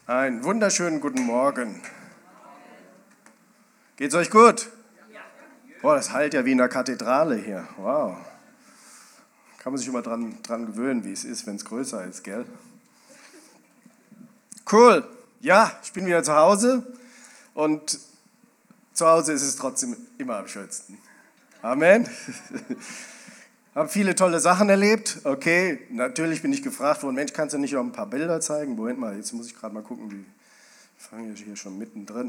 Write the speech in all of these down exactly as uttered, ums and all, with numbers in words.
Einen wunderschönen guten Morgen. Geht's euch gut? Boah, das hallt ja wie in einer Kathedrale hier. Wow. Kann man sich immer dran, dran gewöhnen, wie es ist, wenn es größer ist, gell? Cool. Ja, ich bin wieder zu Hause und zu Hause ist es trotzdem immer am schönsten. Amen. Habe viele tolle Sachen erlebt. Okay, natürlich bin ich gefragt worden, Mensch, kannst du nicht auch ein paar Bilder zeigen? Moment mal, jetzt muss ich gerade mal gucken, wie ich fange hier schon mittendrin.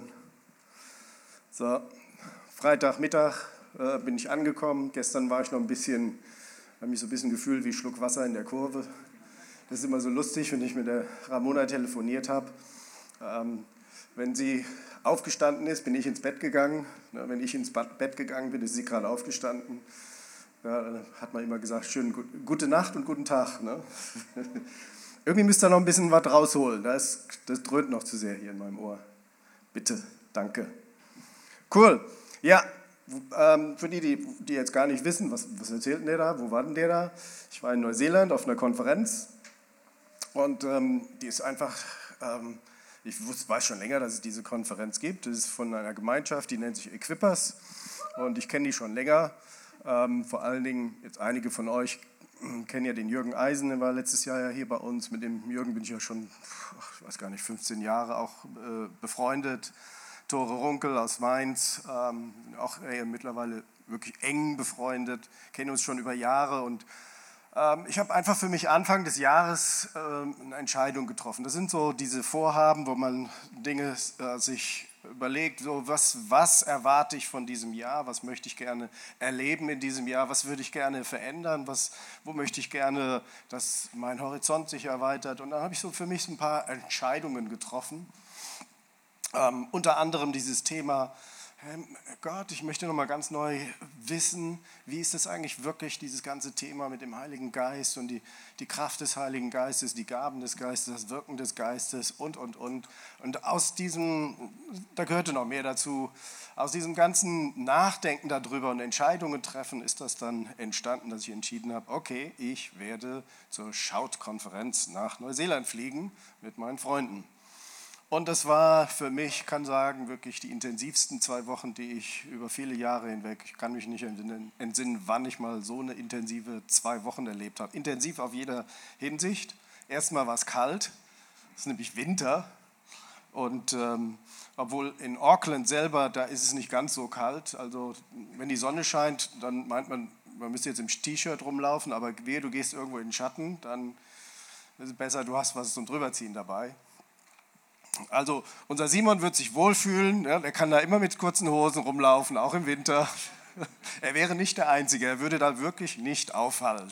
So, Freitagmittag äh, bin ich angekommen. Gestern war ich noch ein bisschen, habe mich so ein bisschen gefühlt wie Schluck Wasser in der Kurve. Das ist immer so lustig, wenn ich mit der Ramona telefoniert habe. Ähm, wenn sie aufgestanden ist, bin ich ins Bett gegangen. Na, wenn ich ins Bett gegangen bin, ist sie gerade aufgestanden. Ja, dann hat man immer gesagt, schön gute Nacht und guten Tag. Ne? Irgendwie müsst ihr noch ein bisschen was rausholen. Das, das dröhnt noch zu sehr hier in meinem Ohr. Bitte, danke. Cool. Ja, ähm, für die, die, die jetzt gar nicht wissen, was, was erzählt denn der da, wo war denn der da? Ich war in Neuseeland auf einer Konferenz und ähm, die ist einfach, ähm, ich wusste, weiß schon länger, dass es diese Konferenz gibt. Das ist von einer Gemeinschaft, die nennt sich Equippers und ich kenne die schon länger. Ähm, vor allen Dingen, jetzt einige von euch kennen ja den Jürgen Eisen, der war letztes Jahr ja hier bei uns. Mit dem Jürgen bin ich ja schon, ich weiß gar nicht, fünfzehn Jahre auch äh, befreundet. Tore Runkel aus Mainz, ähm, auch äh, mittlerweile wirklich eng befreundet, kennen uns schon über Jahre. Und ähm, ich habe einfach für mich Anfang des Jahres äh, eine Entscheidung getroffen. Das sind so diese Vorhaben, wo man Dinge äh, sich überlegt, so was, was erwarte ich von diesem Jahr, was möchte ich gerne erleben in diesem Jahr, was würde ich gerne verändern, was, wo möchte ich gerne, dass mein Horizont sich erweitert. Und dann habe ich so für mich ein paar Entscheidungen getroffen. Ähm, unter anderem dieses Thema, hey Gott, ich möchte nochmal ganz neu wissen, wie ist das eigentlich wirklich, dieses ganze Thema mit dem Heiligen Geist und die, die Kraft des Heiligen Geistes, die Gaben des Geistes, das Wirken des Geistes und, und, und. Und aus diesem, da gehörte noch mehr dazu, aus diesem ganzen Nachdenken darüber und Entscheidungen treffen, ist das dann entstanden, dass ich entschieden habe, okay, ich werde zur Shout-Konferenz nach Neuseeland fliegen mit meinen Freunden. Und das war für mich, kann sagen, wirklich die intensivsten zwei Wochen, die ich über viele Jahre hinweg, ich kann mich nicht entsinnen, wann ich mal so eine intensive zwei Wochen erlebt habe. Intensiv auf jeder Hinsicht. Erstmal war es kalt, es ist nämlich Winter. Und ähm, obwohl in Auckland selber, da ist es nicht ganz so kalt. Also wenn die Sonne scheint, dann meint man, man müsste jetzt im T-Shirt rumlaufen, aber wehe, du gehst irgendwo in den Schatten, dann ist es besser, du hast was zum Drüberziehen dabei. Also unser Simon wird sich wohlfühlen, ja, er kann da immer mit kurzen Hosen rumlaufen, auch im Winter. Er wäre nicht der Einzige, er würde da wirklich nicht auffallen.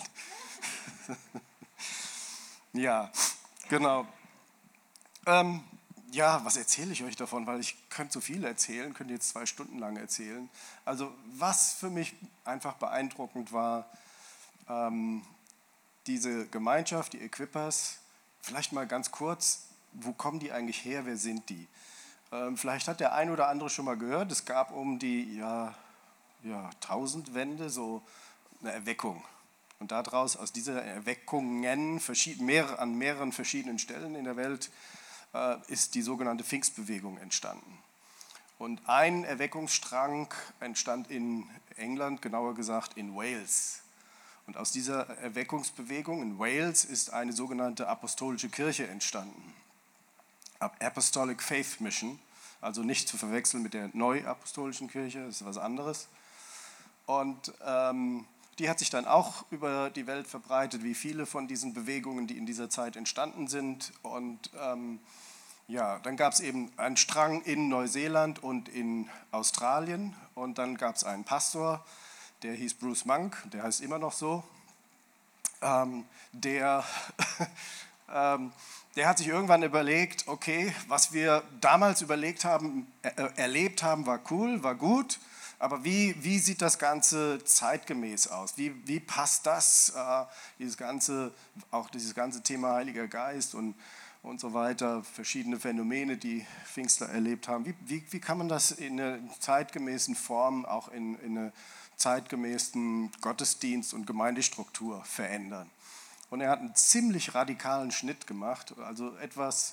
Ja, genau. Ähm, ja, was erzähle ich euch davon, weil ich könnte so viel erzählen, könnte jetzt zwei Stunden lang erzählen. Also was für mich einfach beeindruckend war, ähm, diese Gemeinschaft, die Equippers, vielleicht mal ganz kurz, wo kommen die eigentlich her, wer sind die? Ähm, vielleicht hat der ein oder andere schon mal gehört, es gab um die ja, ja, Tausendwende so eine Erweckung. Und daraus, aus dieser Erweckungen verschieden, mehr, an mehreren verschiedenen Stellen in der Welt, äh, ist die sogenannte Pfingstbewegung entstanden. Und ein Erweckungsstrang entstand in England, genauer gesagt in Wales. Und aus dieser Erweckungsbewegung in Wales ist eine sogenannte apostolische Kirche entstanden. Apostolic Faith Mission, also nicht zu verwechseln mit der Neuapostolischen Kirche, das ist was anderes. Und ähm, die hat sich dann auch über die Welt verbreitet, wie viele von diesen Bewegungen, die in dieser Zeit entstanden sind. Und ähm, ja, dann gab es eben einen Strang in Neuseeland und in Australien. Und dann gab es einen Pastor, der hieß Bruce Monk, der heißt immer noch so, ähm, der... ähm, Der hat sich irgendwann überlegt, okay, was wir damals überlegt haben, er, erlebt haben, war cool, war gut, aber wie, wie sieht das Ganze zeitgemäß aus? Wie, wie passt das, äh, dieses ganze, auch dieses ganze Thema Heiliger Geist und, und so weiter, verschiedene Phänomene, die Pfingstler erlebt haben. Wie, wie, wie kann man das in einer zeitgemäßen Form, auch in, in einer zeitgemäßen Gottesdienst- und Gemeindestruktur verändern? Und er hat einen ziemlich radikalen Schnitt gemacht, also etwas,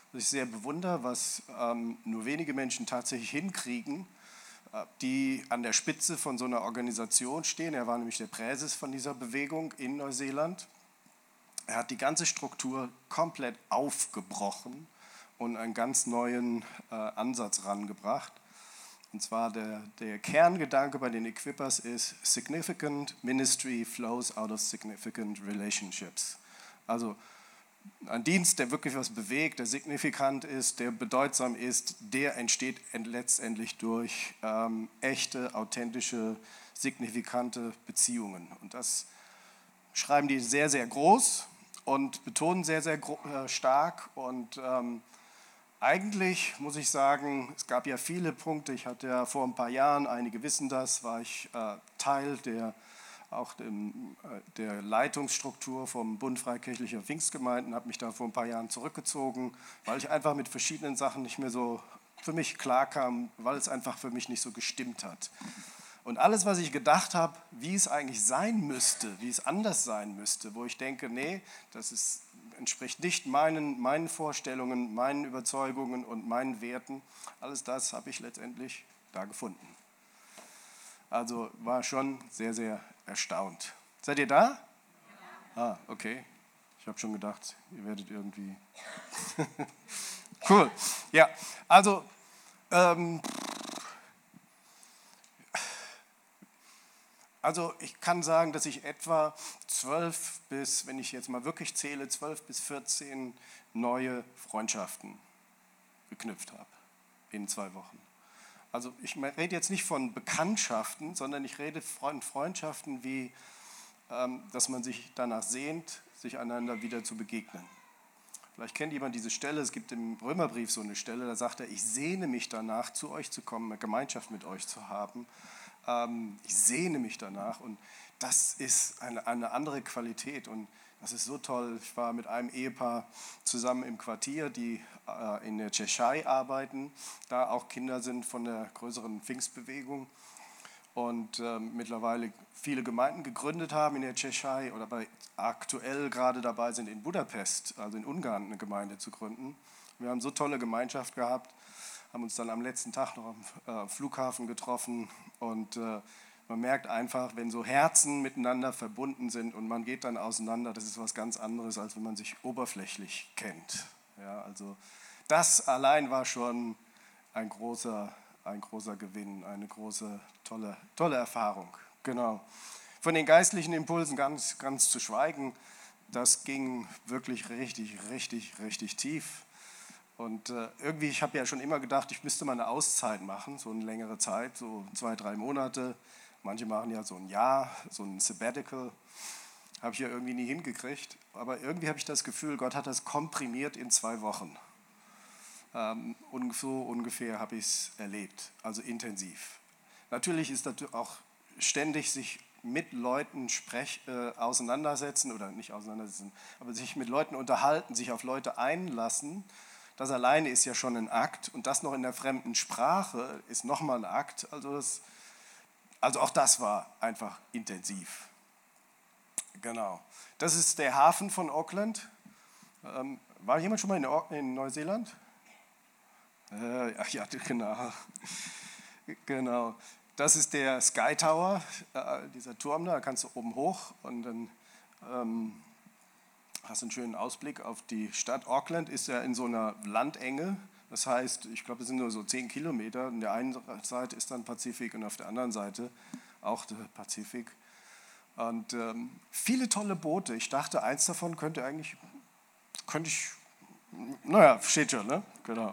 was ich sehr bewundere, was ähm, nur wenige Menschen tatsächlich hinkriegen, äh, die an der Spitze von so einer Organisation stehen. Er war nämlich der Präses von dieser Bewegung in Neuseeland. Er hat die ganze Struktur komplett aufgebrochen und einen ganz neuen äh, Ansatz rangebracht. Und zwar der, der Kerngedanke bei den Equippers ist, significant ministry flows out of significant relationships. Also ein Dienst, der wirklich was bewegt, der signifikant ist, der bedeutsam ist, der entsteht letztendlich durch ähm, echte, authentische, signifikante Beziehungen. Und das schreiben die sehr, sehr groß und betonen sehr, sehr äh, stark. Und ähm, eigentlich muss ich sagen, es gab ja viele Punkte. Ich hatte ja vor ein paar Jahren, einige wissen das, war ich äh, Teil der auch dem, äh, der Leitungsstruktur vom Bund Freikirchlicher Pfingstgemeinden, habe mich da vor ein paar Jahren zurückgezogen, weil ich einfach mit verschiedenen Sachen nicht mehr so für mich klar kam, weil es einfach für mich nicht so gestimmt hat. Und alles, was ich gedacht habe, wie es eigentlich sein müsste, wie es anders sein müsste, wo ich denke, nee, das ist, entspricht nicht meinen, meinen Vorstellungen, meinen Überzeugungen und meinen Werten, alles das habe ich letztendlich da gefunden. Also war schon sehr, sehr erstaunt. Seid ihr da? Ja. Ah, okay. Ich habe schon gedacht, ihr werdet irgendwie... Cool. Ja, also... Ähm, also ich kann sagen, dass ich etwa zwölf bis, wenn ich jetzt mal wirklich zähle, zwölf bis vierzehn neue Freundschaften geknüpft habe in zwei Wochen. Also ich rede jetzt nicht von Bekanntschaften, sondern ich rede von Freundschaften wie, ähm, dass man sich danach sehnt, sich einander wieder zu begegnen. Vielleicht kennt jemand diese Stelle, es gibt im Römerbrief so eine Stelle, da sagt er, ich sehne mich danach, zu euch zu kommen, eine Gemeinschaft mit euch zu haben. Ähm, ich sehne mich danach und das ist eine, eine andere Qualität und das ist so toll. Ich war mit einem Ehepaar zusammen im Quartier, die äh, in der Tschechei arbeiten, da auch Kinder sind von der größeren Pfingstbewegung und äh, mittlerweile viele Gemeinden gegründet haben in der Tschechei oder bei, aktuell gerade dabei sind in Budapest, also in Ungarn, eine Gemeinde zu gründen. Wir haben so tolle Gemeinschaft gehabt, haben uns dann am letzten Tag noch am äh, Flughafen getroffen und äh, man merkt einfach, wenn so Herzen miteinander verbunden sind und man geht dann auseinander, das ist was ganz anderes, als wenn man sich oberflächlich kennt. Ja, also das allein war schon ein großer, ein großer Gewinn, eine große, tolle, tolle Erfahrung. Genau. Von den geistlichen Impulsen ganz, ganz zu schweigen, das ging wirklich richtig, richtig, richtig tief. Und äh, irgendwie, ich habe ja schon immer gedacht, ich müsste mal eine Auszeit machen, so eine längere Zeit, so zwei, drei Monate. Manche machen ja so ein Jahr, so ein Sabbatical. Habe ich ja irgendwie nie hingekriegt. Aber irgendwie habe ich das Gefühl, Gott hat das komprimiert in zwei Wochen. Ähm, und so ungefähr habe ich es erlebt, also intensiv. Natürlich ist das auch ständig sich mit Leuten sprech, äh, auseinandersetzen, oder nicht auseinandersetzen, aber sich mit Leuten unterhalten, sich auf Leute einlassen. Das alleine ist ja schon ein Akt und das noch in der fremden Sprache ist nochmal ein Akt. Also, das, also auch das war einfach intensiv. Genau. Das ist der Hafen von Auckland. Ähm, war jemand schon mal in, in Neuseeland? Äh, ach ja, genau. Genau. Das ist der Sky Tower, äh, dieser Turm da, da kannst du oben hoch und dann ähm, hast du einen schönen Ausblick auf die Stadt. Auckland ist ja in so einer Landenge, das heißt, ich glaube, es sind nur so zehn Kilometer. An der einen Seite ist dann Pazifik und auf der anderen Seite auch der Pazifik. Und ähm, viele tolle Boote. Ich dachte, eins davon könnte eigentlich, könnte ich, naja, steht schon, ne? Genau.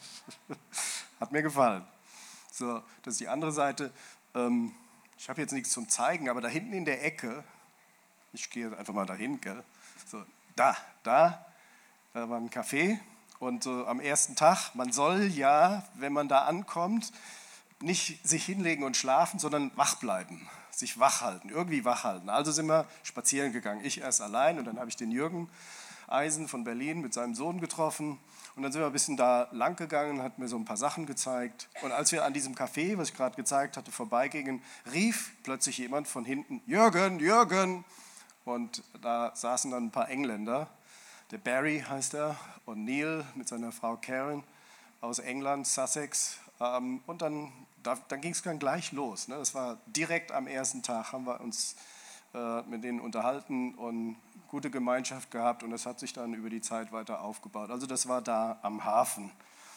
Hat mir gefallen. So, das ist die andere Seite. Ähm, ich habe jetzt nichts zum Zeigen, aber da hinten in der Ecke, ich gehe einfach mal dahin, gell? So, da, da, da war ein Café und so am ersten Tag, man soll ja, wenn man da ankommt, nicht sich hinlegen und schlafen, sondern wach bleiben, sich wach halten, irgendwie wach halten. Also sind wir spazieren gegangen, ich erst allein und dann habe ich den Jürgen Eisen von Berlin mit seinem Sohn getroffen und dann sind wir ein bisschen da lang gegangen, hat mir so ein paar Sachen gezeigt und als wir an diesem Café, was ich gerade gezeigt hatte, vorbeigingen, rief plötzlich jemand von hinten, Jürgen, Jürgen, und da saßen dann ein paar Engländer, Der Barry heißt er und Neil mit seiner Frau Karen aus England, Sussex. Ähm, und dann, da, dann ging es dann gleich los. Ne? Das war direkt am ersten Tag, haben wir uns äh, mit denen unterhalten und gute Gemeinschaft gehabt. Und das hat sich dann über die Zeit weiter aufgebaut. Also das war da am Hafen.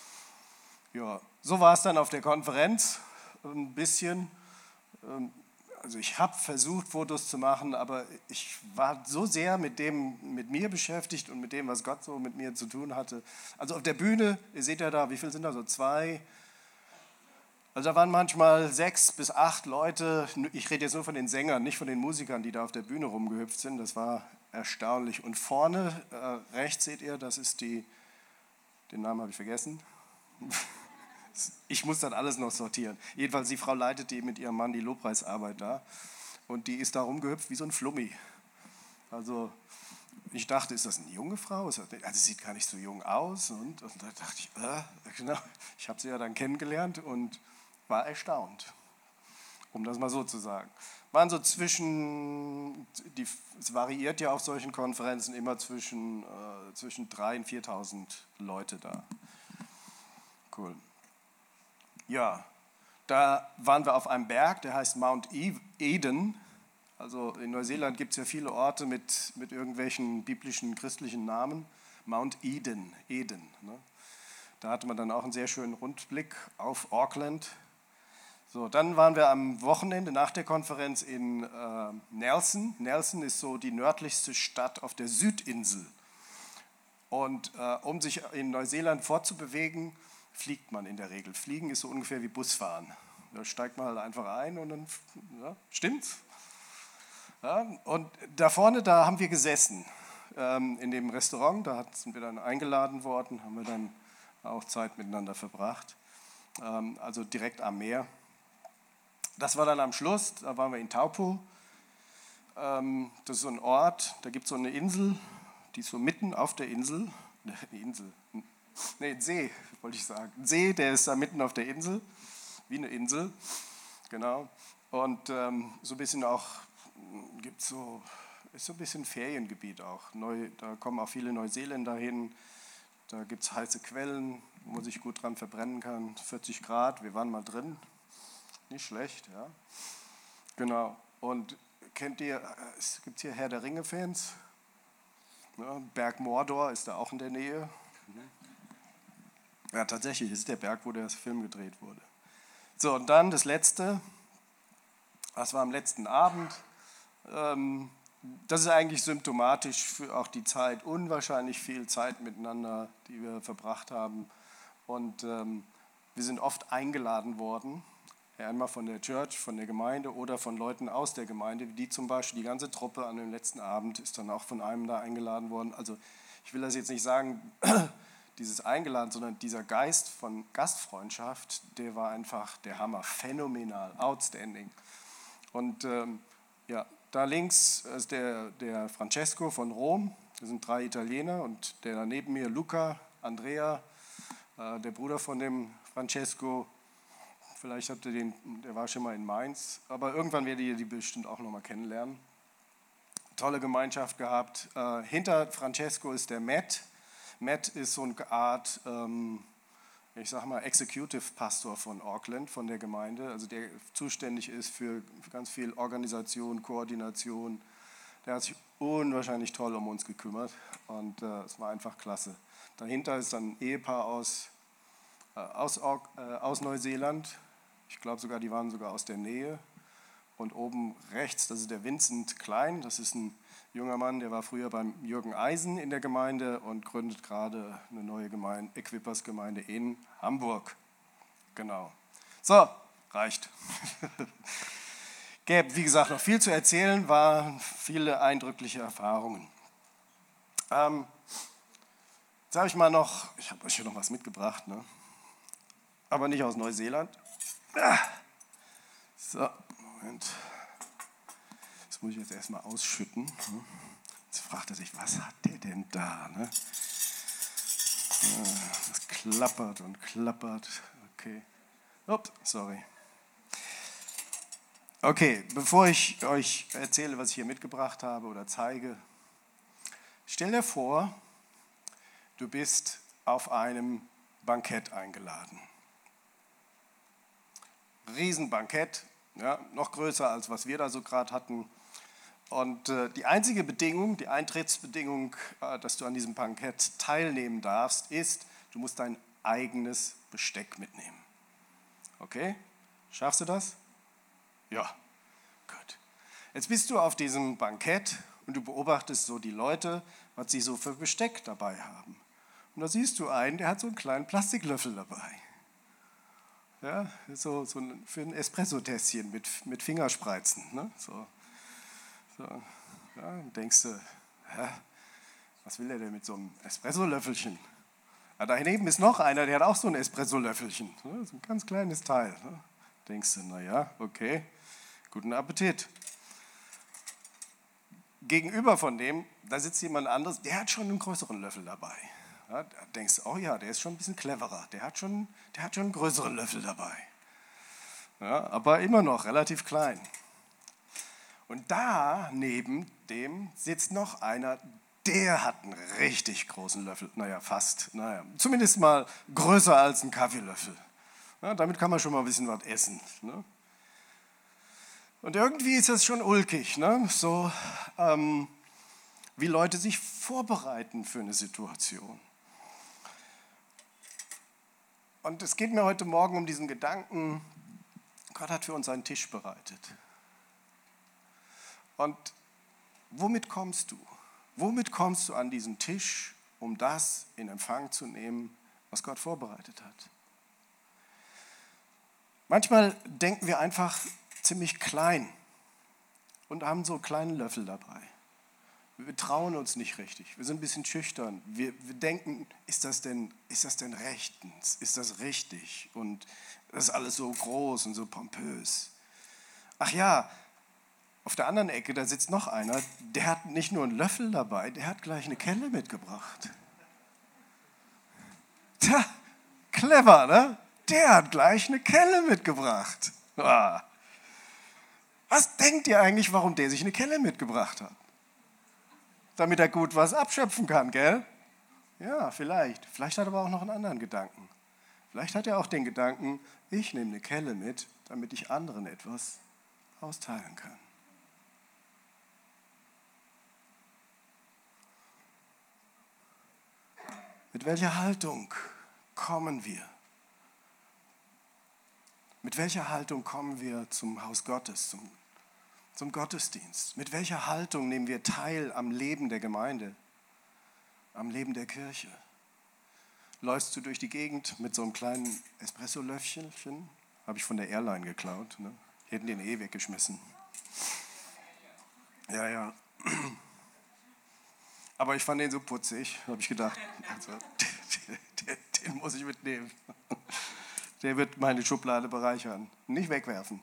Ja, so war es dann auf der Konferenz. Ein bisschen. Ähm, Also ich habe versucht, Fotos zu machen, aber ich war so sehr mit dem, mit mir beschäftigt und mit dem, was Gott so mit mir zu tun hatte. Also auf der Bühne, ihr seht ja da, wie viele sind da, so zwei? Also da waren manchmal sechs bis acht Leute. Ich rede jetzt nur von den Sängern, nicht von den Musikern, die da auf der Bühne rumgehüpft sind. Das war erstaunlich. Und vorne, äh, rechts seht ihr, das ist die, den Namen habe ich vergessen. Ich muss das alles noch sortieren. Jedenfalls, die Frau leitet die mit ihrem Mann die Lobpreisarbeit da. Und die ist da rumgehüpft wie so ein Flummi. Also ich dachte, ist das eine junge Frau? Also sie sieht gar nicht so jung aus. Und, und da dachte ich, äh, genau. Ich habe sie ja dann kennengelernt und war erstaunt, um das mal so zu sagen. Waren so zwischen, die, es variiert ja auf solchen Konferenzen immer zwischen, äh, zwischen dreitausend und viertausend Leute da. Cool. Ja, da waren wir auf einem Berg, der heißt Mount Eden. Also in Neuseeland gibt es ja viele Orte mit, mit irgendwelchen biblischen, christlichen Namen. Mount Eden, Eden. Ne? Da hatte man dann auch einen sehr schönen Rundblick auf Auckland. So, dann waren wir am Wochenende nach der Konferenz in äh, Nelson. Nelson ist so die nördlichste Stadt auf der Südinsel. Und äh, um sich in Neuseeland fortzubewegen, fliegt man in der Regel. Fliegen ist so ungefähr wie Busfahren. Da steigt man halt einfach ein und dann, ja, stimmt's? Ja, und da vorne, da haben wir gesessen, ähm, in dem Restaurant, da sind wir dann eingeladen worden, haben wir dann auch Zeit miteinander verbracht, ähm, also direkt am Meer. Das war dann am Schluss, da waren wir in Taupo. Ähm, das ist so ein Ort, da gibt es so eine Insel, die ist so mitten auf der Insel, eine Insel, Nee, ein See, wollte ich sagen. Ein See, der ist da mitten auf der Insel, wie eine Insel, genau. Und ähm, so ein bisschen auch, gibt's so, ist so ein bisschen Feriengebiet auch. Neu, da kommen auch viele Neuseeländer hin, da gibt es heiße Quellen, wo man sich gut dran verbrennen kann, vierzig Grad, wir waren mal drin, nicht schlecht, ja. Genau, und kennt ihr, es gibt hier Herr der Ringe-Fans? Ja, Berg Mordor ist da auch in der Nähe. Ja, tatsächlich, das ist der Berg, wo der Film gedreht wurde. So, und dann das Letzte, das war am letzten Abend. Ähm, das ist eigentlich symptomatisch für auch die Zeit, unwahrscheinlich viel Zeit miteinander, die wir verbracht haben. Und ähm, wir sind oft eingeladen worden, einmal von der Church, von der Gemeinde oder von Leuten aus der Gemeinde, die zum Beispiel, die ganze Truppe an dem letzten Abend ist dann auch von einem da eingeladen worden. Also ich will das jetzt nicht sagen, dieses Eingeladen, sondern dieser Geist von Gastfreundschaft, der war einfach der Hammer, phänomenal, outstanding. Und ähm, ja, da links ist der, der Francesco von Rom, das sind drei Italiener, und der da neben mir, Luca, Andrea, äh, der Bruder von dem Francesco, vielleicht habt ihr den, der war schon mal in Mainz, aber irgendwann werdet ihr die bestimmt auch nochmal kennenlernen. Tolle Gemeinschaft gehabt. Äh, hinter Francesco ist der Matt. Matt ist so eine Art, ähm, ich sag mal, Executive Pastor von Auckland, von der Gemeinde, also der zuständig ist für ganz viel Organisation, Koordination. Der hat sich unwahrscheinlich toll um uns gekümmert und äh, es war einfach klasse. Dahinter ist dann ein Ehepaar aus, äh, aus, äh, aus Neuseeland, ich glaube sogar, die waren sogar aus der Nähe. Und oben rechts, das ist der Vincent Klein, das ist ein junger Mann, der war früher beim Jürgen Eisen in der Gemeinde und gründet gerade eine neue Gemeinde, Equippers-Gemeinde in Hamburg. Genau. So, reicht. Gäbe, wie gesagt, noch viel zu erzählen, waren viele eindrückliche Erfahrungen. Ähm, jetzt habe ich mal noch, ich habe euch hier noch was mitgebracht, ne? Aber nicht aus Neuseeland. Ah. So, Moment. Das muss ich jetzt erstmal ausschütten. Jetzt fragt er sich, was hat der denn da? Ne? Das klappert und klappert. Okay. Ups, sorry. Okay, bevor ich euch erzähle, was ich hier mitgebracht habe oder zeige, stell dir vor, Du bist auf einem Bankett eingeladen. Riesenbankett, ja, noch größer als was wir da so gerade hatten. Und äh, die einzige Bedingung, die Eintrittsbedingung, äh, dass du an diesem Bankett teilnehmen darfst, ist, du musst dein eigenes Besteck mitnehmen. Okay? Schaffst du das? Ja, gut. Jetzt bist du auf diesem Bankett und du beobachtest so die Leute, was sie so für Besteck dabei haben. Und da siehst du einen, der hat so einen kleinen Plastiklöffel dabei. Ja, so, so ein, für ein Espresso-Tässchen mit, mit Fingerspreizen. Ne? So, so. Ja, dann denkst du, hä, was will der denn mit so einem Espresso-Löffelchen? Ja, daneben ist noch einer, der hat auch so ein Espresso-Löffelchen. Ne? So ein ganz kleines Teil. Ne? Denkst du, naja, okay, guten Appetit. Gegenüber von dem, da sitzt jemand anderes, der hat schon einen größeren Löffel dabei. Ja, da denkst du, oh ja, der ist schon ein bisschen cleverer, der hat schon, der hat schon einen größeren Löffel dabei. Ja, aber immer noch relativ klein. Und da neben dem sitzt noch einer, der hat einen richtig großen Löffel. Naja, fast. Naja, zumindest mal größer als ein Kaffeelöffel. Ja, damit kann man schon mal ein bisschen was essen. Ne? Und irgendwie ist das schon ulkig, ne? So ähm, wie Leute sich vorbereiten für eine Situation. Und es geht mir heute Morgen um diesen Gedanken, Gott hat für uns einen Tisch bereitet. Und womit kommst du? Womit kommst du an diesen Tisch, um das in Empfang zu nehmen, was Gott vorbereitet hat? Manchmal denken wir einfach ziemlich klein und haben so kleine Löffel dabei. Wir trauen uns nicht richtig, wir sind ein bisschen schüchtern. Wir, wir denken, ist das, denn, ist das denn rechtens? Ist das richtig? Und das ist alles so groß und so pompös. Ach ja, auf der anderen Ecke, da sitzt noch einer, der hat nicht nur einen Löffel dabei, der hat gleich eine Kelle mitgebracht. Tja, clever, ne? Der hat gleich eine Kelle mitgebracht. Ah. Was denkt ihr eigentlich, warum der sich eine Kelle mitgebracht hat? Damit er gut was abschöpfen kann, gell? Ja, vielleicht. Vielleicht hat er aber auch noch einen anderen Gedanken. Vielleicht hat er auch den Gedanken, ich nehme eine Kelle mit, damit ich anderen etwas austeilen kann. Mit welcher Haltung kommen wir? Mit welcher Haltung kommen wir zum Haus Gottes, zum, zum Gottesdienst? Mit welcher Haltung nehmen wir teil am Leben der Gemeinde, am Leben der Kirche? Läufst du durch die Gegend mit so einem kleinen Espresso-Löffelchen? Habe ich von der Airline geklaut. Ne? Die hätten den eh weggeschmissen. Ja, ja. Aber ich fand den so putzig, habe ich gedacht, also, den, den, den muss ich mitnehmen. Der wird meine Schublade bereichern. Nicht wegwerfen.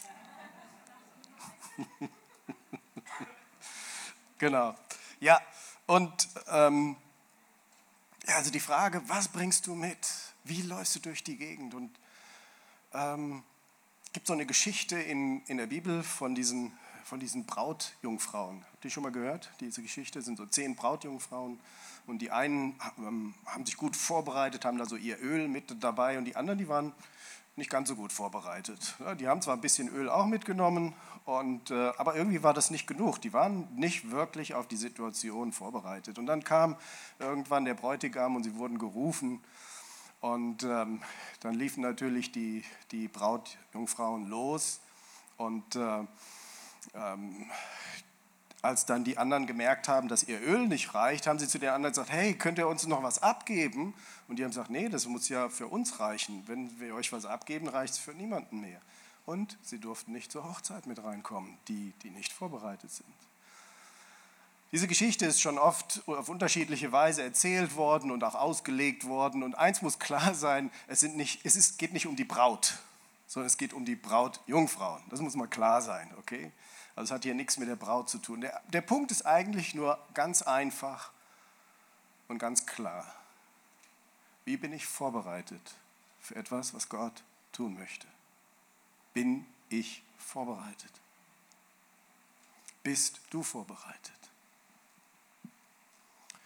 Genau. Ja, und ähm, ja, also die Frage, was bringst du mit? Wie läufst du durch die Gegend? Und ähm, es gibt so eine Geschichte in, in der Bibel von diesen, von diesen Brautjungfrauen. Habt ihr schon mal gehört? Diese Geschichte sind so zehn Brautjungfrauen. Und die einen ähm, haben sich gut vorbereitet, haben da so ihr Öl mit dabei. Und die anderen, die waren nicht ganz so gut vorbereitet. Ja, die haben zwar ein bisschen Öl auch mitgenommen, und, äh, aber irgendwie war das nicht genug. Die waren nicht wirklich auf die Situation vorbereitet. Und dann kam irgendwann der Bräutigam und sie wurden gerufen. Und ähm, dann liefen natürlich die, die Brautjungfrauen los. Und äh, ähm, als dann die anderen gemerkt haben, dass ihr Öl nicht reicht, haben sie zu den anderen gesagt, hey, könnt ihr uns noch was abgeben? Und die haben gesagt, nee, das muss ja für uns reichen. Wenn wir euch was abgeben, reicht es für niemanden mehr. Und sie durften nicht zur Hochzeit mit reinkommen, die, die nicht vorbereitet sind. Diese Geschichte ist schon oft auf unterschiedliche Weise erzählt worden und auch ausgelegt worden. Und eins muss klar sein, es, sind nicht, es ist, geht nicht um die Braut, sondern es geht um die Brautjungfrauen. Das muss mal klar sein, okay? Also es hat hier nichts mit der Braut zu tun. Der, der Punkt ist eigentlich nur ganz einfach und ganz klar. Wie bin ich vorbereitet für etwas, was Gott tun möchte? Bin ich vorbereitet? Bist du vorbereitet?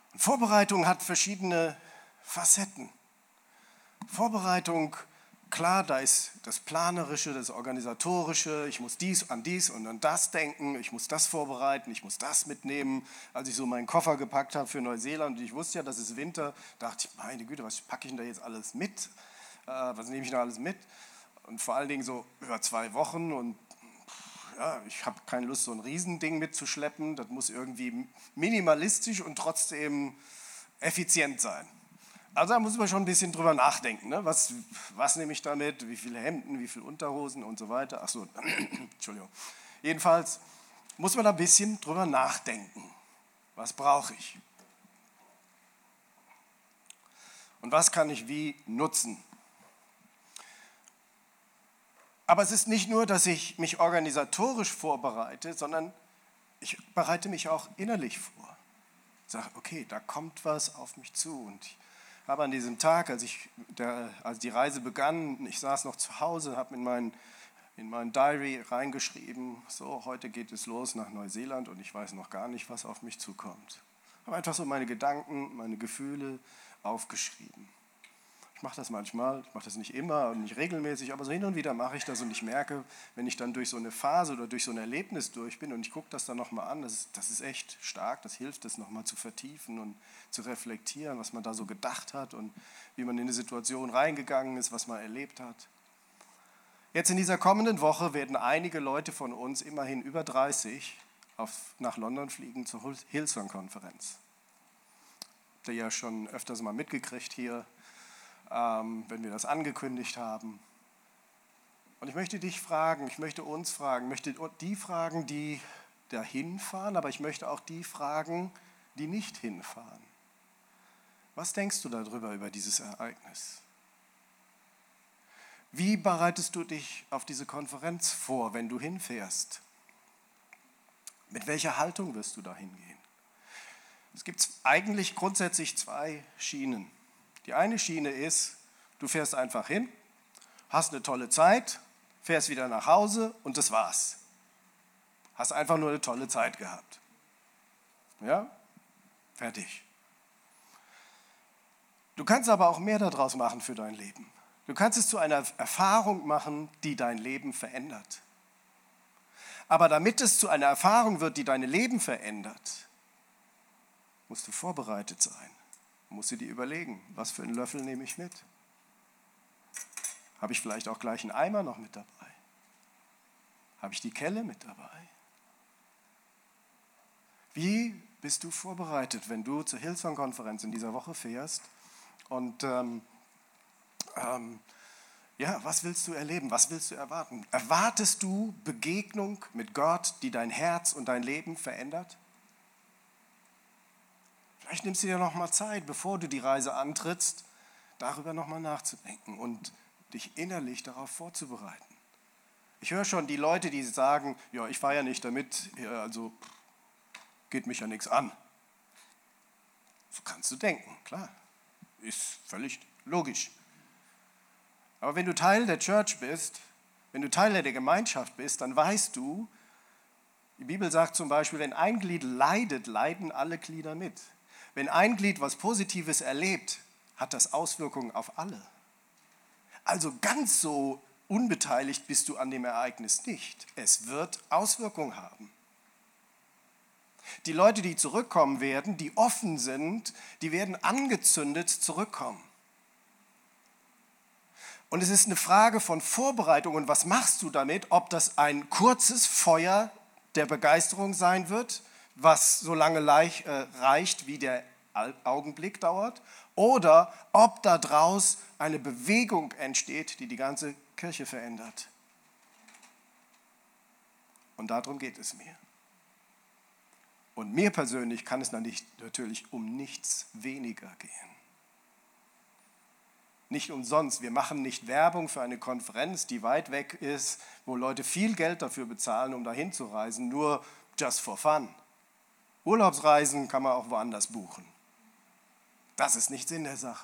Und Vorbereitung hat verschiedene Facetten. Vorbereitung, klar, da ist das Planerische, das Organisatorische, ich muss dies an dies und an das denken, ich muss das vorbereiten, ich muss das mitnehmen. Als ich so meinen Koffer gepackt habe für Neuseeland und ich wusste ja, das ist Winter, dachte ich, meine Güte, was packe ich denn da jetzt alles mit? Äh, was nehme ich da alles mit? Und vor allen Dingen so über zwei Wochen und ja, ich habe keine Lust, so ein Riesending mitzuschleppen. Das muss irgendwie minimalistisch und trotzdem effizient sein. Also da muss man schon ein bisschen drüber nachdenken. Ne? Was, was nehme ich damit? Wie viele Hemden, wie viele Unterhosen und so weiter? Ach so, Entschuldigung. Jedenfalls muss man da ein bisschen drüber nachdenken. Was brauche ich? Und was kann ich wie nutzen? Aber es ist nicht nur, dass ich mich organisatorisch vorbereite, sondern ich bereite mich auch innerlich vor. Ich sage, okay, da kommt was auf mich zu. Und ich habe an diesem Tag, als, ich, der, als die Reise begann, ich saß noch zu Hause, habe in mein, in mein Diary reingeschrieben, so, heute geht es los nach Neuseeland und ich weiß noch gar nicht, was auf mich zukommt. Ich habe einfach so meine Gedanken, meine Gefühle aufgeschrieben. Ich mache das manchmal, ich mache das nicht immer und nicht regelmäßig, aber so hin und wieder mache ich das und ich merke, wenn ich dann durch so eine Phase oder durch so ein Erlebnis durch bin und ich gucke das dann nochmal an, das ist, das ist echt stark, das hilft, das nochmal zu vertiefen und zu reflektieren, was man da so gedacht hat und wie man in eine Situation reingegangen ist, was man erlebt hat. Jetzt in dieser kommenden Woche werden einige Leute von uns, immerhin über dreißig, auf, nach London fliegen zur Hillsong-Konferenz. Habt ihr ja schon öfters mal mitgekriegt hier, Ähm, wenn wir das angekündigt haben. Und ich möchte dich fragen, ich möchte uns fragen, ich möchte die fragen, die dahin fahren, aber ich möchte auch die fragen, die nicht hinfahren. Was denkst du darüber, über dieses Ereignis? Wie bereitest du dich auf diese Konferenz vor, wenn du hinfährst? Mit welcher Haltung wirst du da hingehen? Es gibt eigentlich grundsätzlich zwei Schienen. Die eine Schiene ist, du fährst einfach hin, hast eine tolle Zeit, fährst wieder nach Hause und das war's. Hast einfach nur eine tolle Zeit gehabt. Ja? Fertig. Du kannst aber auch mehr daraus machen für dein Leben. Du kannst es zu einer Erfahrung machen, die dein Leben verändert. Aber damit es zu einer Erfahrung wird, die dein Leben verändert, musst du vorbereitet sein. Musst du dir überlegen, was für einen Löffel nehme ich mit? Habe ich vielleicht auch gleich einen Eimer noch mit dabei? Habe ich die Kelle mit dabei? Wie bist du vorbereitet, wenn du zur Hillsong-Konferenz in dieser Woche fährst? Und ähm, ähm, ja, was willst du erleben? Was willst du erwarten? Erwartest du Begegnung mit Gott, die dein Herz und dein Leben verändert? Vielleicht nimmst du dir noch mal Zeit, bevor du die Reise antrittst, darüber noch mal nachzudenken und dich innerlich darauf vorzubereiten. Ich höre schon die Leute, die sagen, ja, ich fahre ja nicht damit, also geht mich ja nichts an. So kannst du denken, klar, ist völlig logisch. Aber wenn du Teil der Church bist, wenn du Teil der Gemeinschaft bist, dann weißt du, die Bibel sagt zum Beispiel, wenn ein Glied leidet, leiden alle Glieder mit. Wenn ein Glied was Positives erlebt, hat das Auswirkungen auf alle. Also ganz so unbeteiligt bist du an dem Ereignis nicht. Es wird Auswirkungen haben. Die Leute, die zurückkommen werden, die offen sind, die werden angezündet zurückkommen. Und es ist eine Frage von Vorbereitung und was machst du damit, ob das ein kurzes Feuer der Begeisterung sein wird, was so lange leicht, äh, reicht, wie der Augenblick dauert, oder ob daraus eine Bewegung entsteht, die die ganze Kirche verändert. Und darum geht es mir. Und mir persönlich kann es natürlich um nichts weniger gehen. Nicht umsonst, wir machen nicht Werbung für eine Konferenz, die weit weg ist, wo Leute viel Geld dafür bezahlen, um dahin zu reisen, nur just for fun. Urlaubsreisen kann man auch woanders buchen. Das ist nicht Sinn der Sache.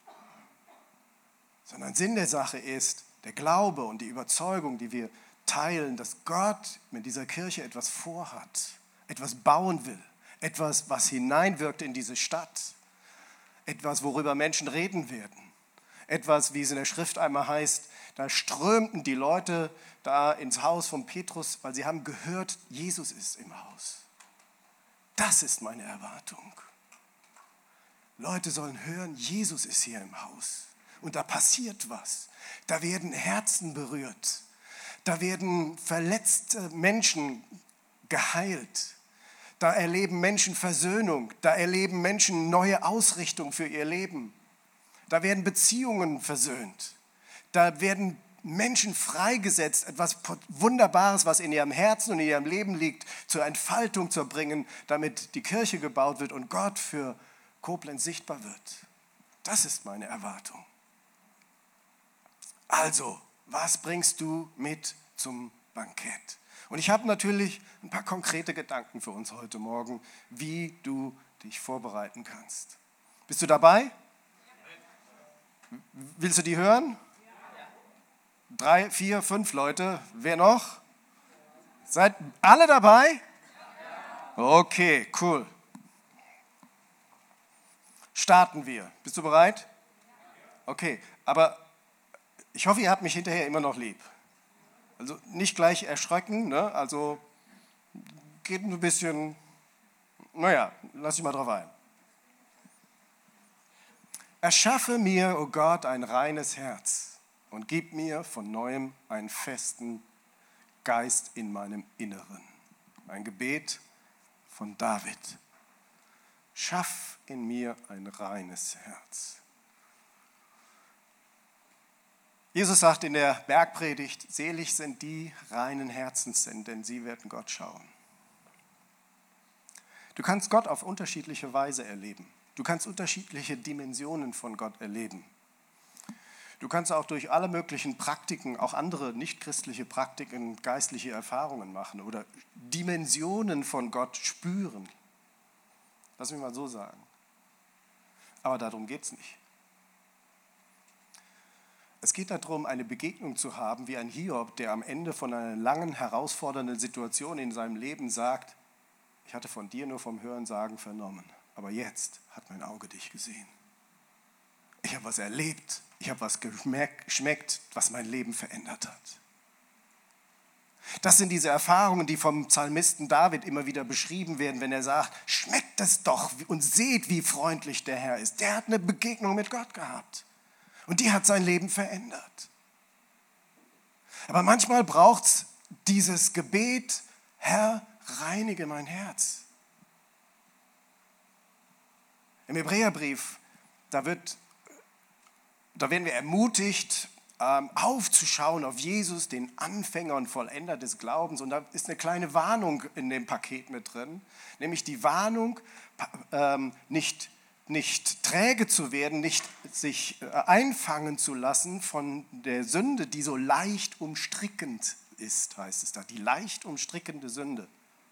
Sondern Sinn der Sache ist der Glaube und die Überzeugung, die wir teilen, dass Gott mit dieser Kirche etwas vorhat, etwas bauen will, etwas, was hineinwirkt in diese Stadt, etwas, worüber Menschen reden werden, etwas, wie es in der Schrift einmal heißt, da strömten die Leute da ins Haus von Petrus, weil sie haben gehört, Jesus ist im Haus. Das ist meine Erwartung. Leute sollen hören, Jesus ist hier im Haus. Und da passiert was. Da werden Herzen berührt. Da werden verletzte Menschen geheilt. Da erleben Menschen Versöhnung. Da erleben Menschen neue Ausrichtung für ihr Leben. Da werden Beziehungen versöhnt. Da werden Menschen freigesetzt, etwas Wunderbares, was in ihrem Herzen und in ihrem Leben liegt, zur Entfaltung zu bringen, damit die Kirche gebaut wird und Gott für Koblenz sichtbar wird. Das ist meine Erwartung. Also, was bringst du mit zum Bankett? Und ich habe natürlich ein paar konkrete Gedanken für uns heute Morgen, wie du dich vorbereiten kannst. Bist du dabei? Willst du die hören? Drei, vier, fünf Leute. Wer noch? Seid alle dabei? Okay, cool. Starten wir. Bist du bereit? Okay, aber ich hoffe, ihr habt mich hinterher immer noch lieb. Also nicht gleich erschrecken, ne? Also geht ein bisschen, naja, lass dich mal drauf ein. Erschaffe mir, o Gott, ein reines Herz und gib mir von neuem einen festen Geist in meinem Inneren. Ein Gebet von David. Schaff in mir ein reines Herz. Jesus sagt in der Bergpredigt, selig sind die reinen Herzens sind, denn sie werden Gott schauen. Du kannst Gott auf unterschiedliche Weise erleben. Du kannst unterschiedliche Dimensionen von Gott erleben. Du kannst auch durch alle möglichen Praktiken, auch andere nichtchristliche Praktiken, geistliche Erfahrungen machen oder Dimensionen von Gott spüren. Lass mich mal so sagen. Aber darum geht es nicht. Es geht darum, eine Begegnung zu haben, wie ein Hiob, der am Ende von einer langen, herausfordernden Situation in seinem Leben sagt, ich hatte von dir nur vom Hörensagen vernommen, aber jetzt hat mein Auge dich gesehen. Ich habe was erlebt, ich habe was geschmeckt, was mein Leben verändert hat. Das sind diese Erfahrungen, die vom Psalmisten David immer wieder beschrieben werden, wenn er sagt, schmeckt es doch und seht, wie freundlich der Herr ist. Der hat eine Begegnung mit Gott gehabt. Und die hat sein Leben verändert. Aber manchmal braucht es dieses Gebet, Herr, reinige mein Herz. Im Hebräerbrief, da, wird, da werden wir ermutigt, ähm, aufzuschauen auf Jesus, den Anfänger und Vollender des Glaubens. Und da ist eine kleine Warnung in dem Paket mit drin, nämlich die Warnung, ähm, nicht nicht träge zu werden, nicht sich einfangen zu lassen von der Sünde, die so leicht umstrickend ist, heißt es da, die leicht umstrickende Sünde.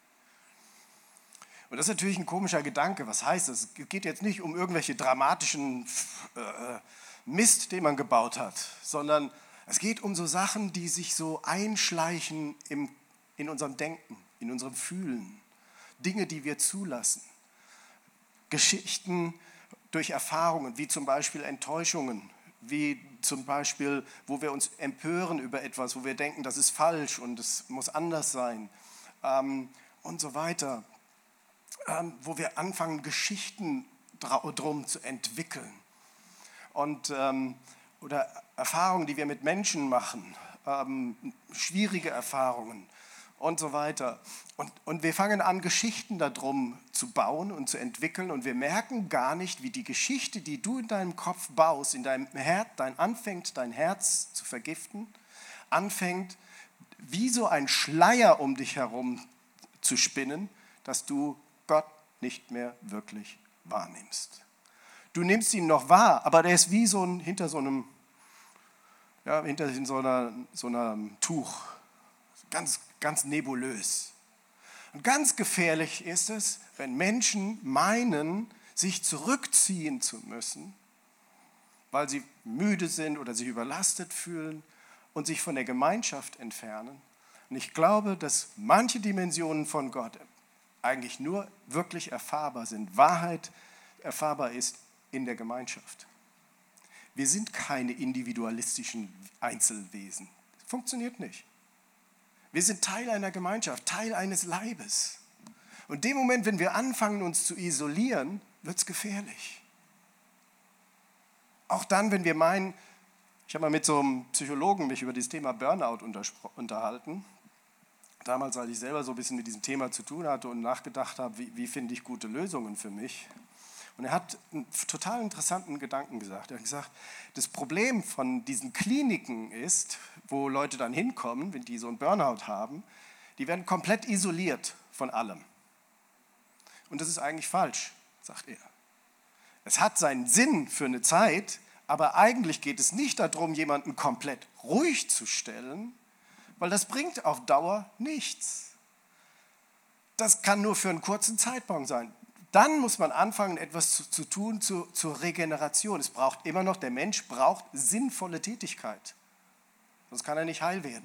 Und das ist natürlich ein komischer Gedanke. Was heißt das? Es geht jetzt nicht um irgendwelche dramatischen äh, Mist, den man gebaut hat, sondern es geht um so Sachen, die sich so einschleichen im, in unserem Denken, in unserem Fühlen, Dinge, die wir zulassen. Geschichten durch Erfahrungen, wie zum Beispiel Enttäuschungen, wie zum Beispiel, wo wir uns empören über etwas, wo wir denken, das ist falsch und es muss anders sein ähm, und so weiter, ähm, wo wir anfangen, Geschichten drum zu entwickeln und, ähm, oder Erfahrungen, die wir mit Menschen machen, ähm, schwierige Erfahrungen und so weiter. Und, und wir fangen an, Geschichten darum zu bauen und zu entwickeln und wir merken gar nicht, wie die Geschichte, die du in deinem Kopf baust, in deinem Herz, dein, anfängt, dein Herz zu vergiften, anfängt, wie so ein Schleier um dich herum zu spinnen, dass du Gott nicht mehr wirklich wahrnimmst. Du nimmst ihn noch wahr, aber der ist wie so ein, hinter so einem, ja, hinter so einer, so einem Tuch, ganz ganz nebulös. Und ganz gefährlich ist es, wenn Menschen meinen, sich zurückziehen zu müssen, weil sie müde sind oder sich überlastet fühlen und sich von der Gemeinschaft entfernen. Und ich glaube, dass manche Dimensionen von Gott eigentlich nur wirklich erfahrbar sind, Wahrheit erfahrbar ist in der Gemeinschaft. Wir sind keine individualistischen Einzelwesen. Funktioniert nicht. Wir sind Teil einer Gemeinschaft, Teil eines Leibes. Und in dem Moment, wenn wir anfangen, uns zu isolieren, wird es gefährlich. Auch dann, wenn wir meinen, ich habe mal mit so einem Psychologen mich über das Thema Burnout unterhalten. Damals, als ich selber so ein bisschen mit diesem Thema zu tun hatte und nachgedacht habe, wie, wie finde ich gute Lösungen für mich. Und er hat einen total interessanten Gedanken gesagt. Er hat gesagt, das Problem von diesen Kliniken ist, wo Leute dann hinkommen, wenn die so einen Burnout haben, die werden komplett isoliert von allem. Und das ist eigentlich falsch, sagt er. Es hat seinen Sinn für eine Zeit, aber eigentlich geht es nicht darum, jemanden komplett ruhig zu stellen, weil das bringt auf Dauer nichts. Das kann nur für einen kurzen Zeitpunkt sein. Dann muss man anfangen, etwas zu, zu tun zu, zur Regeneration. Es braucht immer noch, der Mensch braucht sinnvolle Tätigkeit. Sonst kann er nicht heil werden.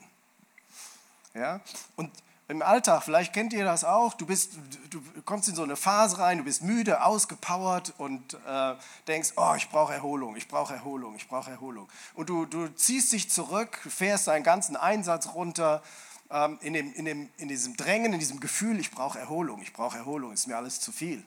Ja? Und im Alltag, vielleicht kennt ihr das auch, du, bist, du kommst in so eine Phase rein, du bist müde, ausgepowert und äh, denkst, oh, ich brauche Erholung, ich brauche Erholung, ich brauche Erholung. Und du, du ziehst dich zurück, fährst deinen ganzen Einsatz runter, ähm, in, dem, in, dem, in diesem Drängen, in diesem Gefühl, ich brauche Erholung, ich brauche Erholung, ist mir alles zu viel.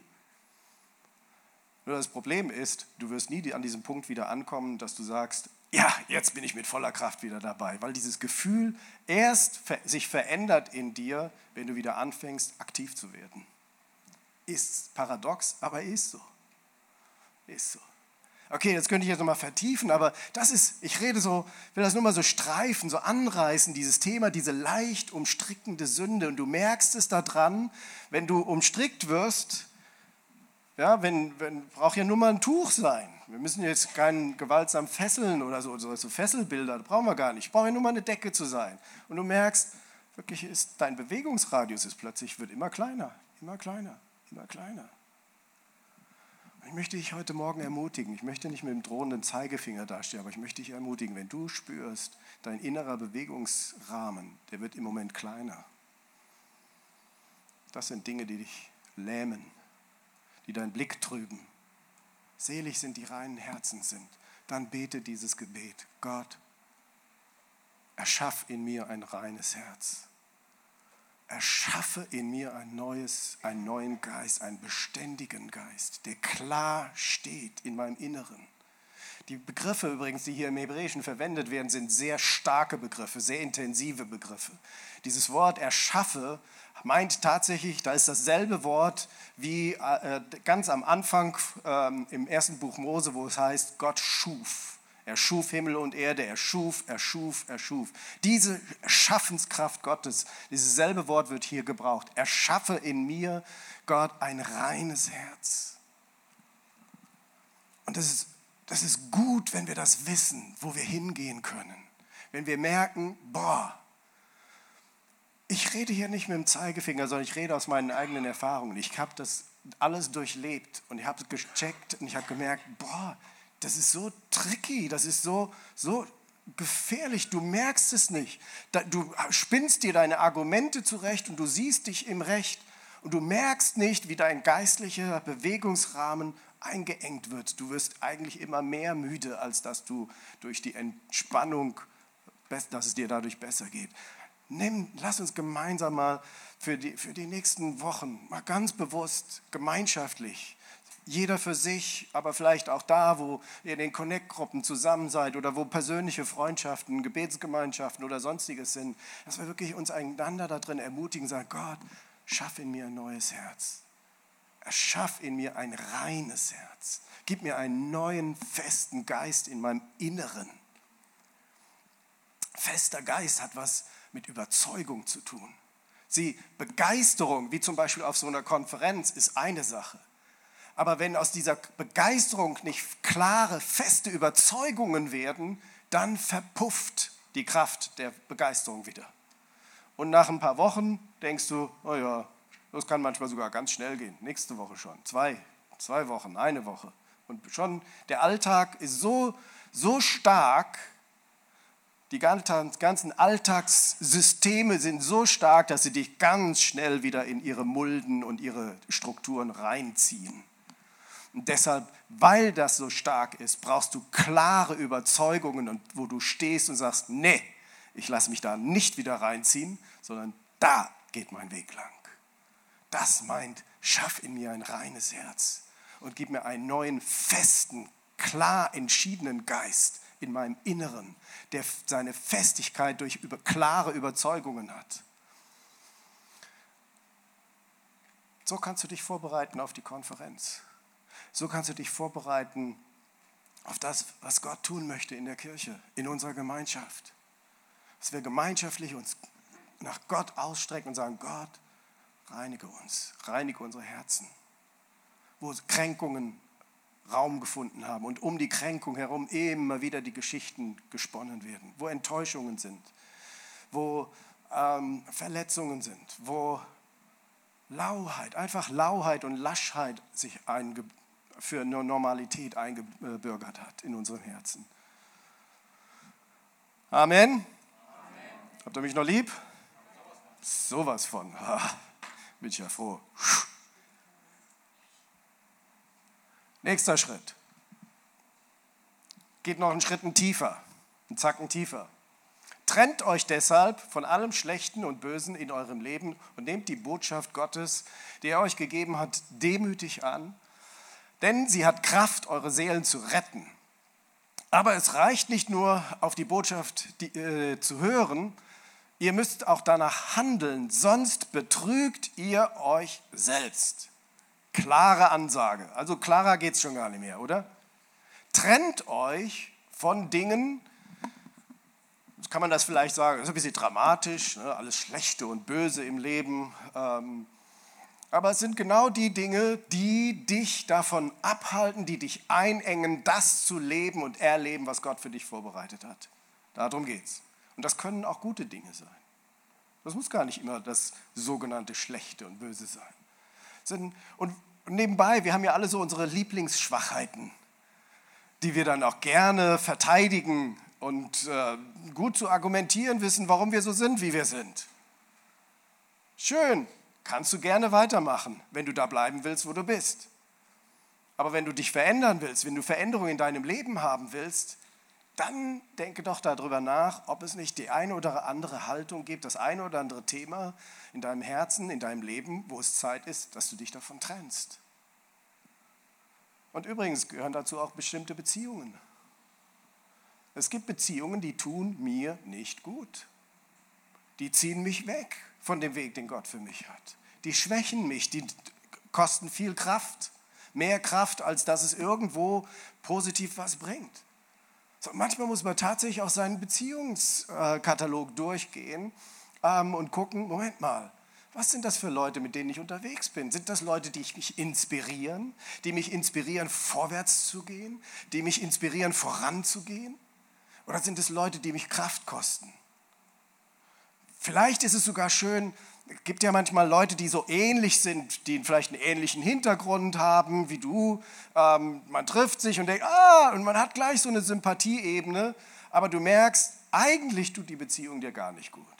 Nur das Problem ist, du wirst nie an diesem Punkt wieder ankommen, dass du sagst, ja, jetzt bin ich mit voller Kraft wieder dabei, weil dieses Gefühl erst sich verändert in dir, wenn du wieder anfängst, aktiv zu werden. Ist paradox, aber ist so. Ist so. Okay, das könnte ich jetzt nochmal vertiefen, aber das ist, ich rede so, will das nur mal so streifen, so anreißen, dieses Thema, diese leicht umstrickende Sünde. Und du merkst es daran, wenn du umstrickt wirst. Ja, wenn, wenn, braucht ja nur mal ein Tuch sein. Wir müssen jetzt keinen gewaltsam fesseln oder so, so, so Fesselbilder, das brauchen wir gar nicht. Ich brauche ja nur mal eine Decke zu sein. Und du merkst, wirklich ist dein Bewegungsradius ist plötzlich, wird immer kleiner, immer kleiner, immer kleiner. Und ich möchte dich heute Morgen ermutigen, ich möchte nicht mit dem drohenden Zeigefinger dastehen, aber ich möchte dich ermutigen, wenn du spürst, dein innerer Bewegungsrahmen, der wird im Moment kleiner. Das sind Dinge, die dich lähmen, die deinen Blick trüben. Selig sind die reinen Herzen sind. Dann bete dieses Gebet. Gott, erschaff in mir ein reines Herz. Erschaffe in mir ein neues, einen neuen Geist, einen beständigen Geist, der klar steht in meinem Inneren. Die Begriffe übrigens, die hier im Hebräischen verwendet werden, sind sehr starke Begriffe, sehr intensive Begriffe. Dieses Wort erschaffe meint tatsächlich, da ist dasselbe Wort wie äh, ganz am Anfang äh, im ersten Buch Mose, wo es heißt, Gott schuf. Er schuf Himmel und Erde, er schuf, er schuf, er schuf. Diese Schaffenskraft Gottes, dieses selbe Wort wird hier gebraucht. Erschaffe in mir, Gott, ein reines Herz. Und das ist, das ist gut, wenn wir das wissen, wo wir hingehen können. Wenn wir merken, boah, ich rede hier nicht mit dem Zeigefinger, sondern ich rede aus meinen eigenen Erfahrungen. Ich habe das alles durchlebt und ich habe es gecheckt und ich habe gemerkt, boah, das ist so tricky, das ist so, so gefährlich, du merkst es nicht. Du spinnst dir deine Argumente zurecht und du siehst dich im Recht und du merkst nicht, wie dein geistlicher Bewegungsrahmen eingeengt wird. Du wirst eigentlich immer mehr müde, als dass du durch die Entspannung, dass es dir dadurch besser geht. Nimm, lass uns gemeinsam mal für die, für die nächsten Wochen mal ganz bewusst, gemeinschaftlich, jeder für sich, aber vielleicht auch da, wo ihr in den Connect-Gruppen zusammen seid oder wo persönliche Freundschaften, Gebetsgemeinschaften oder sonstiges sind, dass wir wirklich uns einander da drin ermutigen, sagen, Gott, schaff in mir ein neues Herz. Erschaff in mir ein reines Herz. Gib mir einen neuen, festen Geist in meinem Inneren. Fester Geist hat was mit Überzeugung zu tun. Sie, Begeisterung, wie zum Beispiel auf so einer Konferenz, ist eine Sache. Aber wenn aus dieser Begeisterung nicht klare, feste Überzeugungen werden, dann verpufft die Kraft der Begeisterung wieder. Und nach ein paar Wochen denkst du, oh ja, das kann manchmal sogar ganz schnell gehen. Nächste Woche schon, zwei, zwei Wochen, eine Woche. Und schon der Alltag ist so, so stark, Die ganzen Alltagssysteme sind so stark, dass sie dich ganz schnell wieder in ihre Mulden und ihre Strukturen reinziehen. Und deshalb, weil das so stark ist, brauchst du klare Überzeugungen, und wo du stehst und sagst, nee, ich lasse mich da nicht wieder reinziehen, sondern da geht mein Weg lang. Das meint, schaff in mir ein reines Herz und gib mir einen neuen, festen, klar entschiedenen Geist in meinem Inneren, der seine Festigkeit durch über, klare Überzeugungen hat. So kannst du dich vorbereiten auf die Konferenz. So kannst du dich vorbereiten auf das, was Gott tun möchte in der Kirche, in unserer Gemeinschaft. Dass wir gemeinschaftlich uns nach Gott ausstrecken und sagen, Gott, reinige uns, reinige unsere Herzen. Wo Kränkungen Raum gefunden haben und um die Kränkung herum immer wieder die Geschichten gesponnen werden, wo Enttäuschungen sind, wo ähm, Verletzungen sind, wo Lauheit, einfach Lauheit und Laschheit sich einge, für eine Normalität eingebürgert hat in unserem Herzen. Amen. Amen. Habt ihr mich noch lieb? Sowas von. Ah, bin ich ja froh. Nächster Schritt. Geht noch einen Schritt tiefer, einen Zacken tiefer. Trennt euch deshalb von allem Schlechten und Bösen in eurem Leben und nehmt die Botschaft Gottes, die er euch gegeben hat, demütig an, denn sie hat Kraft, eure Seelen zu retten. Aber es reicht nicht nur, auf die Botschaft die, äh, zu hören, ihr müsst auch danach handeln, sonst betrügt ihr euch selbst. Klare Ansage. Also klarer geht es schon gar nicht mehr, oder? Trennt euch von Dingen, jetzt kann man das vielleicht sagen, das ist ein bisschen dramatisch, ne? Alles Schlechte und Böse im Leben. Ähm, aber es sind genau die Dinge, die dich davon abhalten, die dich einengen, das zu leben und erleben, was Gott für dich vorbereitet hat. Darum geht es. Und das können auch gute Dinge sein. Das muss gar nicht immer das sogenannte Schlechte und Böse sein. Und nebenbei, wir haben ja alle so unsere Lieblingsschwachheiten, die wir dann auch gerne verteidigen und äh, gut zu argumentieren wissen, warum wir so sind, wie wir sind. Schön, kannst du gerne weitermachen, wenn du da bleiben willst, wo du bist. Aber wenn du dich verändern willst, wenn du Veränderungen in deinem Leben haben willst, dann denke doch darüber nach, ob es nicht die eine oder andere Haltung gibt, das eine oder andere Thema in deinem Herzen, in deinem Leben, wo es Zeit ist, dass du dich davon trennst. Und übrigens gehören dazu auch bestimmte Beziehungen. Es gibt Beziehungen, die tun mir nicht gut. Die ziehen mich weg von dem Weg, den Gott für mich hat. Die schwächen mich, die kosten viel Kraft. Mehr Kraft, als dass es irgendwo positiv was bringt. So, manchmal muss man tatsächlich auch seinen Beziehungskatalog durchgehen ähm, und gucken, Moment mal, was sind das für Leute, mit denen ich unterwegs bin? Sind das Leute, die mich inspirieren, die mich inspirieren, vorwärts zu gehen, die mich inspirieren, voranzugehen? Oder sind es Leute, die mich Kraft kosten? Vielleicht ist es sogar schön, es gibt ja manchmal Leute, die so ähnlich sind, die vielleicht einen ähnlichen Hintergrund haben wie du. Ähm, man trifft sich und denkt, ah, und man hat gleich so eine Sympathieebene, aber du merkst, eigentlich tut die Beziehung dir gar nicht gut.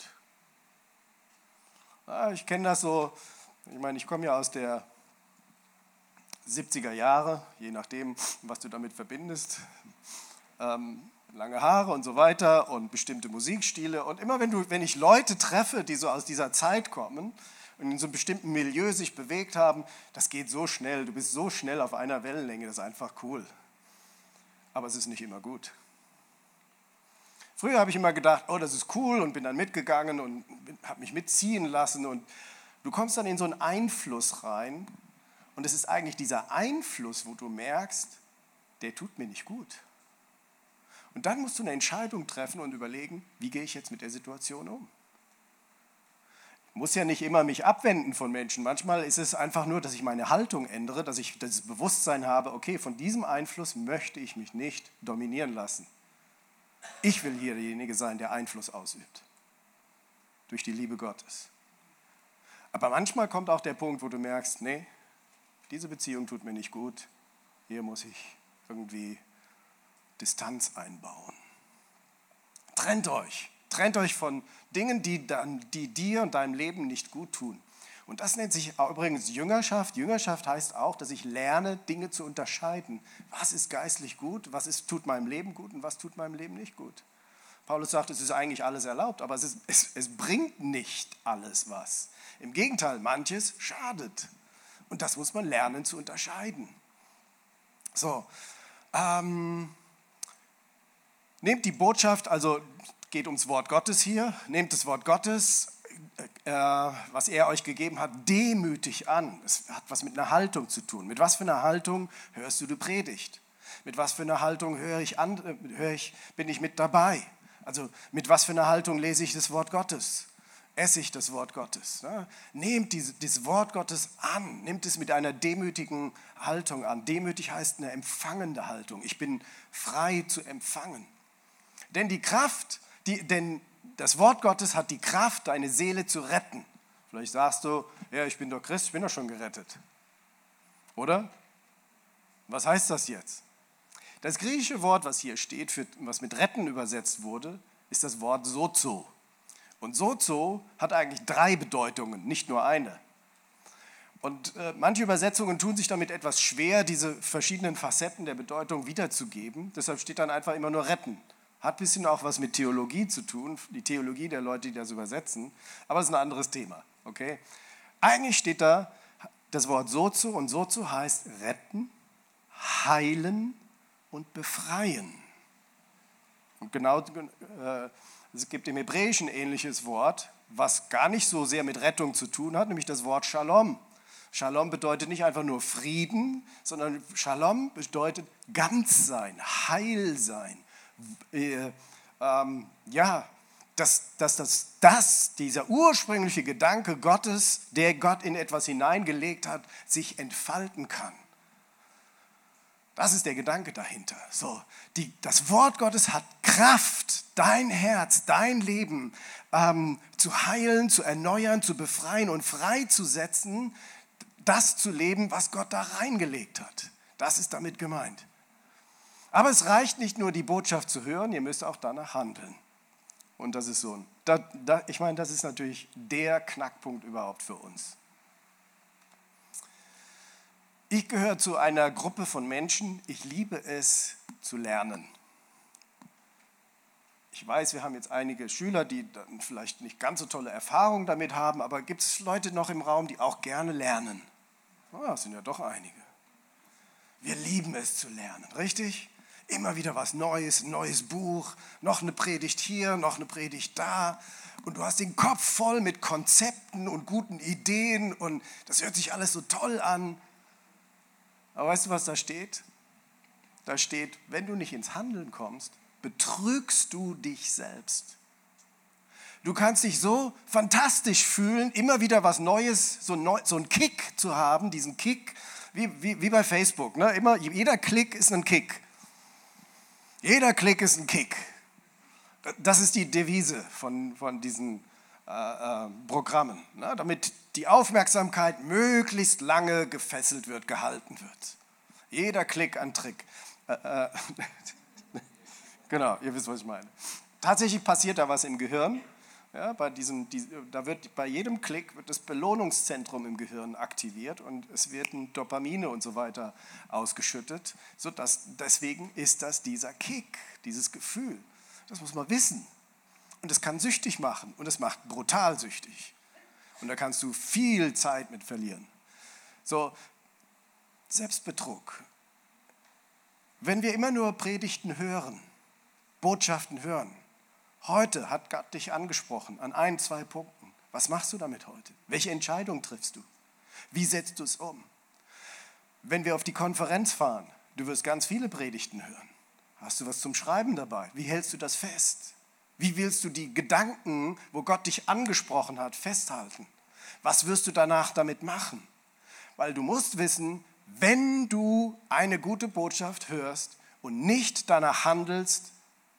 Ja, ich kenne das so, ich meine, ich komme ja aus der siebziger Jahre, je nachdem, was du damit verbindest. Ähm, lange Haare und so weiter und bestimmte Musikstile. Und immer wenn, du, wenn ich Leute treffe, die so aus dieser Zeit kommen und in so einem bestimmten Milieu sich bewegt haben, das geht so schnell, du bist so schnell auf einer Wellenlänge, das ist einfach cool. Aber es ist nicht immer gut. Früher habe ich immer gedacht, oh, das ist cool und bin dann mitgegangen und habe mich mitziehen lassen. Und du kommst dann in so einen Einfluss rein und es ist eigentlich dieser Einfluss, wo du merkst, der tut mir nicht gut. Und dann musst du eine Entscheidung treffen und überlegen, wie gehe ich jetzt mit der Situation um? Ich muss ja nicht immer mich abwenden von Menschen. Manchmal ist es einfach nur, dass ich meine Haltung ändere, dass ich das Bewusstsein habe, okay, von diesem Einfluss möchte ich mich nicht dominieren lassen. Ich will hier derjenige sein, der Einfluss ausübt. Durch die Liebe Gottes. Aber manchmal kommt auch der Punkt, wo du merkst, nee, diese Beziehung tut mir nicht gut. Hier muss ich irgendwie Distanz einbauen. Trennt euch. Trennt euch von Dingen, die, dann, die dir und deinem Leben nicht gut tun. Und das nennt sich übrigens Jüngerschaft. Jüngerschaft heißt auch, dass ich lerne, Dinge zu unterscheiden. Was ist geistlich gut, was ist, tut meinem Leben gut und was tut meinem Leben nicht gut. Paulus sagt, es ist eigentlich alles erlaubt, aber es, ist, es, es bringt nicht alles was. Im Gegenteil, manches schadet. Und das muss man lernen zu unterscheiden. So, ähm, nehmt die Botschaft, also geht ums Wort Gottes hier, nehmt das Wort Gottes, äh, was er euch gegeben hat, demütig an. Es hat was mit einer Haltung zu tun. Mit was für einer Haltung hörst du die Predigt? Mit was für einer Haltung höre ich an, höre ich, bin ich mit dabei? Also mit was für einer Haltung lese ich das Wort Gottes? Esse ich das Wort Gottes? Ne? Nehmt diese, dieses Wort Gottes an, nehmt es mit einer demütigen Haltung an. Demütig heißt eine empfangende Haltung. Ich bin frei zu empfangen. Denn die Kraft, die, denn das Wort Gottes hat die Kraft, deine Seele zu retten. Vielleicht sagst du, ja, ich bin doch Christ, ich bin doch schon gerettet. Oder? Was heißt das jetzt? Das griechische Wort, was hier steht, für, was mit retten übersetzt wurde, ist das Wort sozo. Und sozo hat eigentlich drei Bedeutungen, nicht nur eine. Und äh, manche Übersetzungen tun sich damit etwas schwer, diese verschiedenen Facetten der Bedeutung wiederzugeben. Deshalb steht dann einfach immer nur retten. Hat ein bisschen auch was mit Theologie zu tun, die Theologie der Leute, die das übersetzen. Aber es ist ein anderes Thema. Okay? Eigentlich steht da das Wort sozo und sozo heißt retten, heilen und befreien. Und genau, äh, es gibt im Hebräischen ein ähnliches Wort, was gar nicht so sehr mit Rettung zu tun hat, nämlich das Wort Shalom. Shalom bedeutet nicht einfach nur Frieden, sondern Shalom bedeutet ganz sein, heil sein. Äh, ähm, ja, dass, dass das, das, dieser ursprüngliche Gedanke Gottes, der Gott in etwas hineingelegt hat, sich entfalten kann. Das ist der Gedanke dahinter. So, die, das Wort Gottes hat Kraft, dein Herz, dein Leben ähm, zu heilen, zu erneuern, zu befreien und freizusetzen, das zu leben, was Gott da reingelegt hat. Das ist damit gemeint. Aber es reicht nicht nur, die Botschaft zu hören, ihr müsst auch danach handeln. Und das ist so, da, da, ich meine, das ist natürlich der Knackpunkt überhaupt für uns. Ich gehöre zu einer Gruppe von Menschen, ich liebe es zu lernen. Ich weiß, wir haben jetzt einige Schüler, die dann vielleicht nicht ganz so tolle Erfahrungen damit haben, aber gibt es Leute noch im Raum, die auch gerne lernen? Oh, das sind ja doch einige. Wir lieben es zu lernen, richtig? Immer wieder was Neues, ein neues Buch, noch eine Predigt hier, noch eine Predigt da. Und du hast den Kopf voll mit Konzepten und guten Ideen und das hört sich alles so toll an. Aber weißt du, was da steht? Da steht, wenn du nicht ins Handeln kommst, betrügst du dich selbst. Du kannst dich so fantastisch fühlen, immer wieder was Neues, so, neu, so einen Kick zu haben, diesen Kick, wie, wie, wie bei Facebook. Ne? Immer, jeder Klick ist ein Kick. Jeder Klick ist ein Kick. Das ist die Devise von, von diesen äh, äh, Programmen, ne? Damit die Aufmerksamkeit möglichst lange gefesselt wird, gehalten wird. Jeder Klick ein Trick. Äh, äh, genau, ihr wisst, was ich meine. Tatsächlich passiert da was im Gehirn. Ja, bei diesem, die, da wird bei jedem Klick wird das Belohnungszentrum im Gehirn aktiviert und es werden Dopamine und so weiter ausgeschüttet. So dass, deswegen ist das dieser Kick, dieses Gefühl. Das muss man wissen. Und das kann süchtig machen und es macht brutal süchtig. Und da kannst du viel Zeit mit verlieren. So, Selbstbetrug. Wenn wir immer nur Predigten hören, Botschaften hören, heute hat Gott dich angesprochen an ein, zwei Punkten. Was machst du damit heute? Welche Entscheidung triffst du? Wie setzt du es um? Wenn wir auf die Konferenz fahren, du wirst ganz viele Predigten hören. Hast du was zum Schreiben dabei? Wie hältst du das fest? Wie willst du die Gedanken, wo Gott dich angesprochen hat, festhalten? Was wirst du danach damit machen? Weil du musst wissen, wenn du eine gute Botschaft hörst und nicht danach handelst,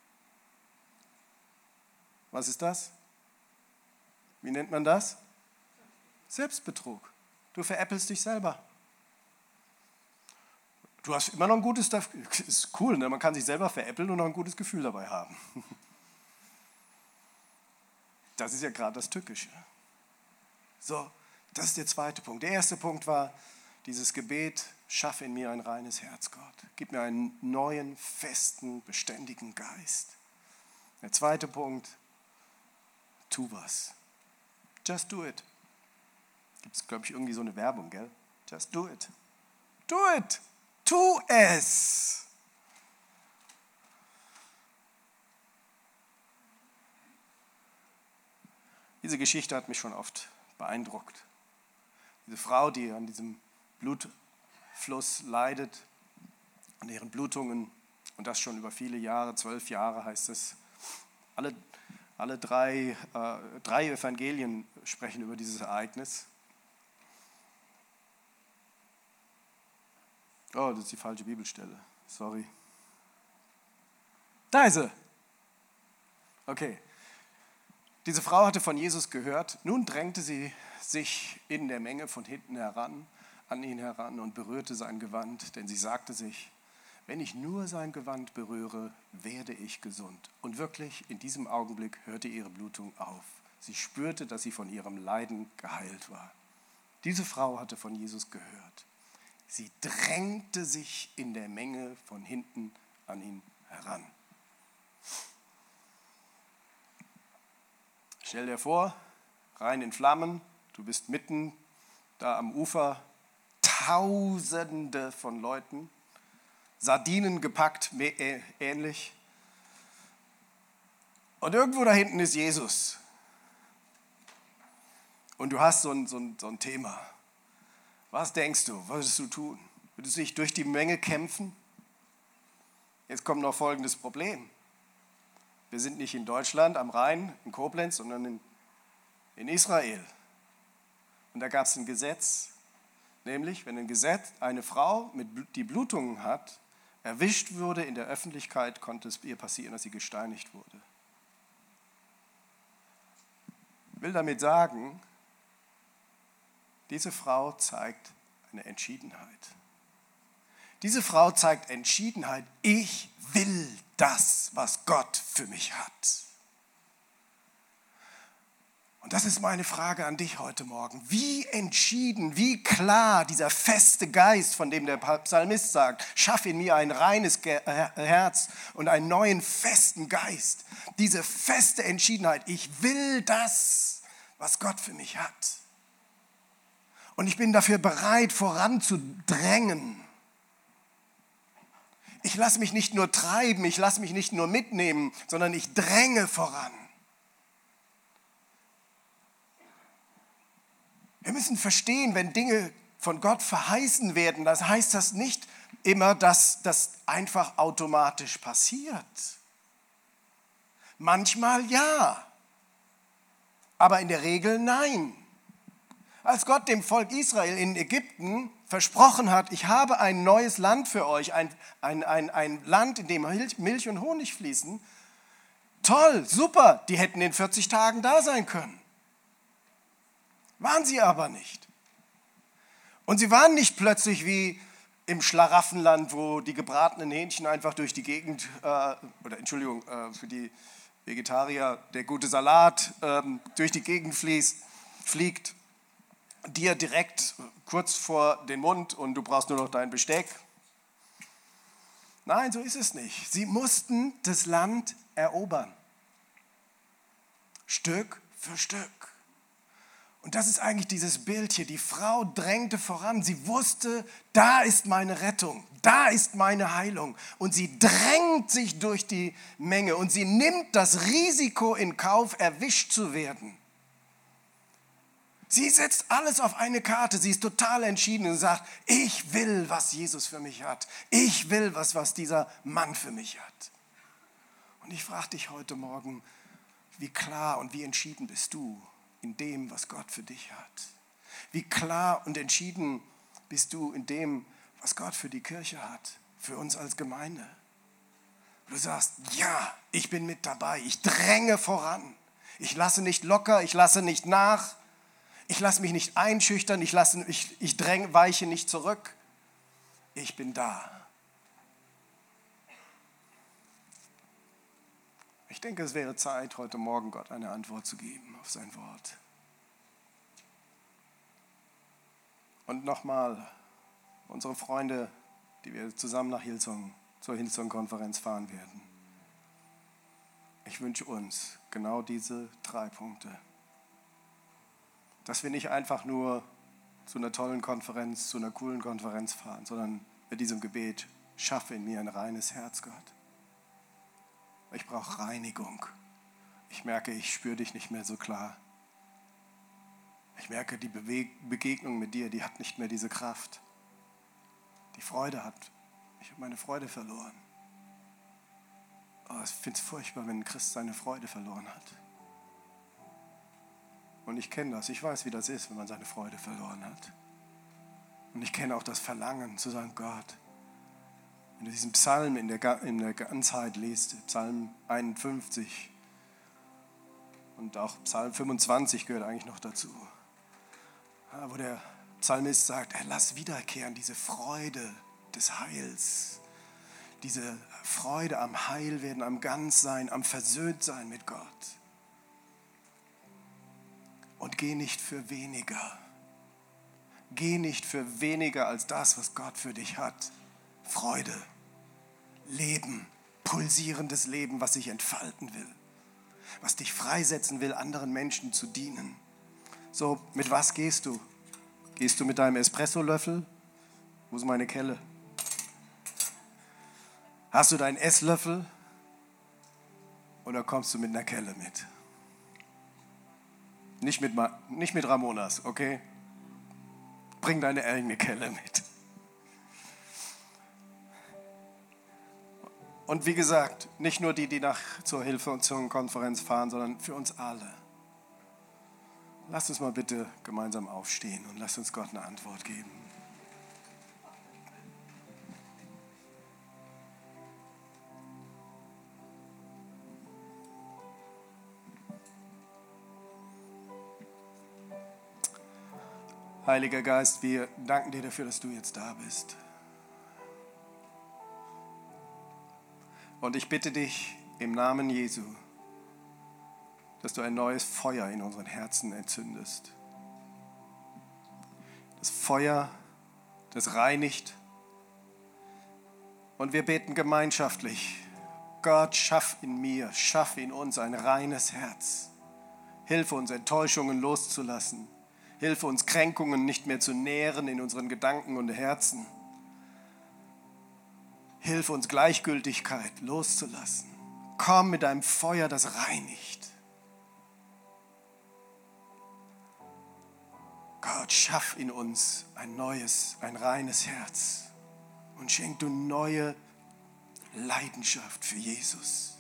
was ist das? Wie nennt man das? Selbstbetrug. Du veräppelst dich selber. Du hast immer noch ein gutes, ist cool, ne? Man kann sich selber veräppeln und noch ein gutes Gefühl dabei haben. Das ist ja gerade das Tückische. So, das ist der zweite Punkt. Der erste Punkt war dieses Gebet, schaffe in mir ein reines Herz, Gott. Gib mir einen neuen, festen, beständigen Geist. Der zweite Punkt, tu was. Just do it. Gibt es, glaube ich, irgendwie so eine Werbung, gell? Just do it. Do it. Tu es. Diese Geschichte hat mich schon oft beeindruckt. Diese Frau, die an diesem Blutfluss leidet, an ihren Blutungen, und das schon über viele Jahre, zwölf Jahre heißt es. Alle, alle drei, äh, drei Evangelien sprechen über dieses Ereignis. Oh, das ist die falsche Bibelstelle. Sorry. Da ist sie. Okay. Diese Frau hatte von Jesus gehört. Nun drängte sie sich in der Menge von hinten heran, an ihn heran und berührte sein Gewand, denn sie sagte sich, wenn ich nur sein Gewand berühre, werde ich gesund. Und wirklich, in diesem Augenblick hörte ihre Blutung auf. Sie spürte, dass sie von ihrem Leiden geheilt war. Diese Frau hatte von Jesus gehört. Sie drängte sich in der Menge von hinten an ihn heran. Stell dir vor, rein in Flammen, du bist mitten da am Ufer, Tausende von Leuten, Sardinen gepackt, ähnlich. Und irgendwo da hinten ist Jesus. Und du hast so ein, so ein, so ein Thema. Was denkst du, was würdest du tun? Würdest du dich durch die Menge kämpfen? Jetzt kommt noch folgendes Problem. Wir sind nicht in Deutschland am Rhein, in Koblenz, sondern in, in Israel. Und da gab es ein Gesetz, nämlich wenn ein Gesetz eine Frau, mit, die Blutungen hat, erwischt wurde in der Öffentlichkeit, konnte es ihr passieren, dass sie gesteinigt wurde. Ich will damit sagen, diese Frau zeigt eine Entschiedenheit. Diese Frau zeigt Entschiedenheit. Ich will das, was Gott für mich hat. Und das ist meine Frage an dich heute Morgen. Wie entschieden, wie klar dieser feste Geist, von dem der Psalmist sagt, schaff in mir ein reines Herz und einen neuen festen Geist. Diese feste Entschiedenheit, ich will das, was Gott für mich hat. Und ich bin dafür bereit, voranzudrängen. Ich lasse mich nicht nur treiben, ich lasse mich nicht nur mitnehmen, sondern ich dränge voran. Wir müssen verstehen, wenn Dinge von Gott verheißen werden, das heißt das nicht immer, dass das einfach automatisch passiert. Manchmal ja, aber in der Regel nein. Als Gott dem Volk Israel in Ägypten versprochen hat, ich habe ein neues Land für euch, ein, ein, ein, ein Land, in dem Milch und Honig fließen, toll, super, die hätten in vierzig Tagen da sein können. Waren sie aber nicht. Und sie waren nicht plötzlich wie im Schlaraffenland, wo die gebratenen Hähnchen einfach durch die Gegend, äh, oder Entschuldigung, äh, für die Vegetarier, der gute Salat äh, durch die Gegend fließt, fliegt, dir direkt kurz vor den Mund und du brauchst nur noch dein Besteck. Nein, so ist es nicht. Sie mussten das Land erobern. Stück für Stück. Und das ist eigentlich dieses Bild hier. Die Frau drängte voran. Sie wusste, da ist meine Rettung, da ist meine Heilung. Und sie drängt sich durch die Menge und sie nimmt das Risiko in Kauf, erwischt zu werden. Sie setzt alles auf eine Karte. Sie ist total entschieden und sagt, ich will, was Jesus für mich hat. Ich will was, was dieser Mann für mich hat. Und ich frage dich heute Morgen, wie klar und wie entschieden bist du in dem, was Gott für dich hat? Wie klar und entschieden bist du in dem, was Gott für die Kirche hat, für uns als Gemeinde? Du sagst, ja, ich bin mit dabei, ich dränge voran. Ich lasse nicht locker, ich lasse nicht nach. Ich lasse mich nicht einschüchtern, ich, lasse, ich, ich dränge, weiche nicht zurück. Ich bin da. Ich denke, es wäre Zeit, heute Morgen Gott eine Antwort zu geben auf sein Wort. Und nochmal, unsere Freunde, die wir zusammen nach Hillsong, zur Hillsong-Konferenz fahren werden. Ich wünsche uns genau diese drei Punkte. Dass wir nicht einfach nur zu einer tollen Konferenz, zu einer coolen Konferenz fahren, sondern mit diesem Gebet, schaffe in mir ein reines Herz, Gott. Ich brauche Reinigung. Ich merke, ich spüre dich nicht mehr so klar. Ich merke, die Begegnung mit dir, die hat nicht mehr diese Kraft. Die Freude hat, ich habe meine Freude verloren. Oh, ich finde es furchtbar, wenn ein Christ seine Freude verloren hat. Und ich kenne das, ich weiß, wie das ist, wenn man seine Freude verloren hat. Und ich kenne auch das Verlangen zu sagen, Gott, wenn du diesen Psalm in der, in der Ganzheit liest, Psalm einundfünfzig und auch Psalm fünfundzwanzig gehört eigentlich noch dazu, wo der Psalmist sagt, hey, lass wiederkehren diese Freude des Heils, diese Freude am Heilwerden, am Ganzsein, am Versöhntsein mit Gott. Und geh nicht für weniger. Geh nicht für weniger als das, was Gott für dich hat. Freude, Leben, pulsierendes Leben, was sich entfalten will, was dich freisetzen will, anderen Menschen zu dienen. So, mit was gehst du? Gehst du mit deinem Espresso-Löffel? Wo ist meine Kelle? Hast du deinen Esslöffel? Oder kommst du mit einer Kelle mit? Nicht mit, nicht mit Ramonas, okay? Bring deine eigene Kelle mit. Und wie gesagt, nicht nur die, die nach zur Hilfe und zur Konferenz fahren, sondern für uns alle. Lass uns mal bitte gemeinsam aufstehen und lass uns Gott eine Antwort geben. Heiliger Geist, wir danken dir dafür, dass du jetzt da bist. Und ich bitte dich im Namen Jesu, dass du ein neues Feuer in unseren Herzen entzündest. Das Feuer, das reinigt. Und wir beten gemeinschaftlich, Gott, schaff in mir, schaff in uns ein reines Herz. Hilfe uns, Enttäuschungen loszulassen. Hilfe uns, Kränkungen nicht mehr zu nähren in unseren Gedanken und Herzen. Hilfe uns, Gleichgültigkeit loszulassen. Komm mit deinem Feuer, das reinigt. Gott, schaff in uns ein neues, ein reines Herz und schenk du neue Leidenschaft für Jesus.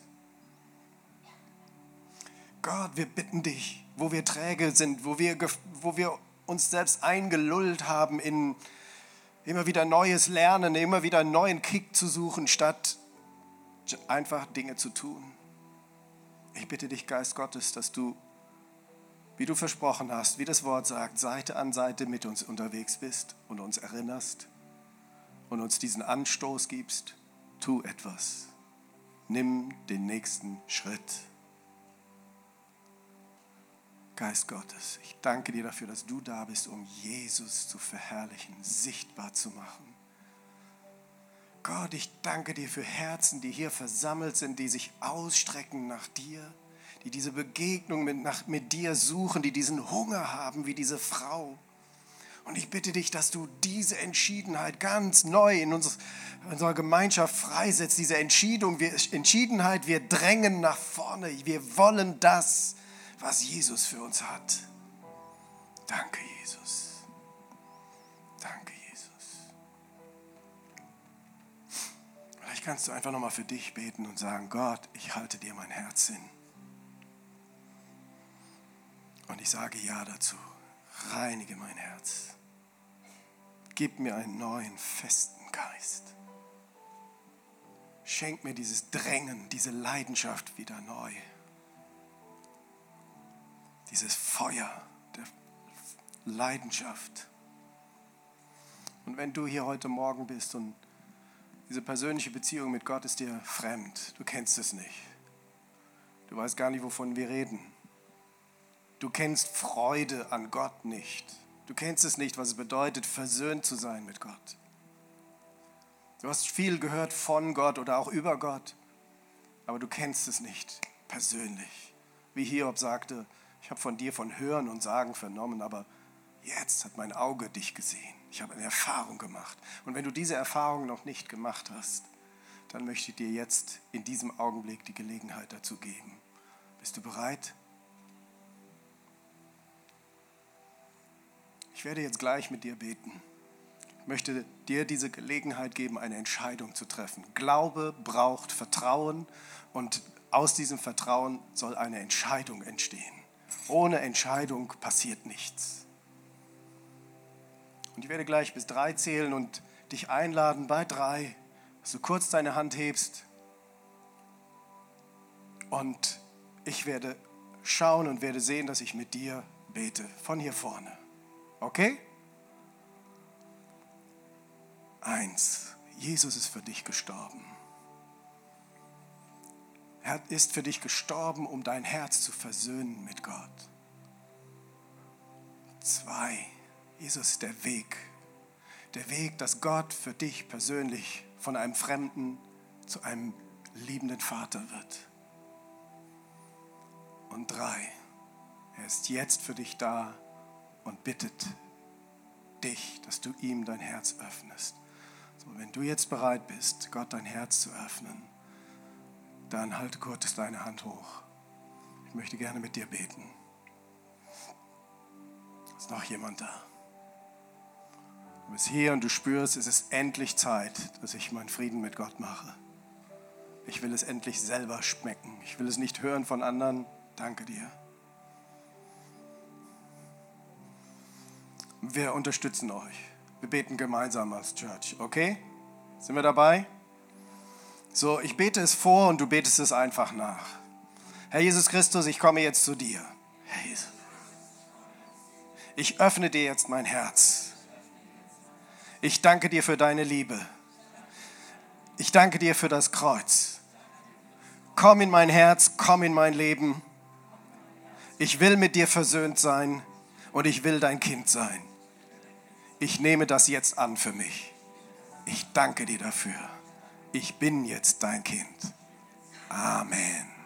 Gott, wir bitten dich, wo wir träge sind, wo wir, wo wir uns selbst eingelullt haben in immer wieder neues Lernen, immer wieder einen neuen Kick zu suchen, statt einfach Dinge zu tun. Ich bitte dich, Geist Gottes, dass du, wie du versprochen hast, wie das Wort sagt, Seite an Seite mit uns unterwegs bist und uns erinnerst und uns diesen Anstoß gibst. Tu etwas. Nimm den nächsten Schritt. Geist Gottes, ich danke dir dafür, dass du da bist, um Jesus zu verherrlichen, sichtbar zu machen. Gott, ich danke dir für Herzen, die hier versammelt sind, die sich ausstrecken nach dir, die diese Begegnung mit, nach, mit dir suchen, die diesen Hunger haben wie diese Frau. Und ich bitte dich, dass du diese Entschiedenheit ganz neu in uns, unserer Gemeinschaft freisetzt, diese Entscheidung, wir, Entschiedenheit, wir drängen nach vorne, wir wollen das, was Jesus für uns hat. Danke, Jesus. Danke, Jesus. Vielleicht kannst du einfach nochmal für dich beten und sagen, Gott, ich halte dir mein Herz hin. Und ich sage Ja dazu. Reinige mein Herz. Gib mir einen neuen, festen Geist. Schenk mir dieses Drängen, diese Leidenschaft wieder neu. Dieses Feuer der Leidenschaft. Und wenn du hier heute Morgen bist und diese persönliche Beziehung mit Gott ist dir fremd, du kennst es nicht, Du weißt gar nicht, wovon wir reden. Du kennst Freude an Gott nicht. Du kennst es nicht, was es bedeutet, versöhnt zu sein mit Gott. Du hast viel gehört von Gott oder auch über Gott, aber du kennst es nicht persönlich. Wie Hiob sagte, ich habe von dir von Hören und Sagen vernommen, aber jetzt hat mein Auge dich gesehen. Ich habe eine Erfahrung gemacht. Und wenn du diese Erfahrung noch nicht gemacht hast, dann möchte ich dir jetzt in diesem Augenblick die Gelegenheit dazu geben. Bist du bereit? Ich werde jetzt gleich mit dir beten. Ich möchte dir diese Gelegenheit geben, eine Entscheidung zu treffen. Glaube braucht Vertrauen und aus diesem Vertrauen soll eine Entscheidung entstehen. Ohne Entscheidung passiert nichts. Und ich werde gleich bis drei zählen und dich einladen, bei drei, dass du kurz deine Hand hebst. Und ich werde schauen und werde sehen, dass ich mit dir bete, von hier vorne. Okay? Eins, Jesus ist für dich gestorben. Er ist für dich gestorben, um dein Herz zu versöhnen mit Gott. Zwei, Jesus ist der Weg. Der Weg, dass Gott für dich persönlich von einem Fremden zu einem liebenden Vater wird. Und drei, er ist jetzt für dich da und bittet dich, dass du ihm dein Herz öffnest. So, wenn du jetzt bereit bist, Gott dein Herz zu öffnen, dann halte kurz deine Hand hoch. Ich möchte gerne mit dir beten. Ist noch jemand da? Du bist hier und du spürst, es ist endlich Zeit, dass ich meinen Frieden mit Gott mache. Ich will es endlich selber schmecken. Ich will es nicht hören von anderen. Danke dir. Wir unterstützen euch. Wir beten gemeinsam als Church, okay? Sind wir dabei? So, ich bete es vor und du betest es einfach nach. Herr Jesus Christus, ich komme jetzt zu dir. Herr Jesus. Ich öffne dir jetzt mein Herz. Ich danke dir für deine Liebe. Ich danke dir für das Kreuz. Komm in mein Herz, komm in mein Leben. Ich will mit dir versöhnt sein und ich will dein Kind sein. Ich nehme das jetzt an für mich. Ich danke dir dafür. Ich bin jetzt dein Kind. Amen.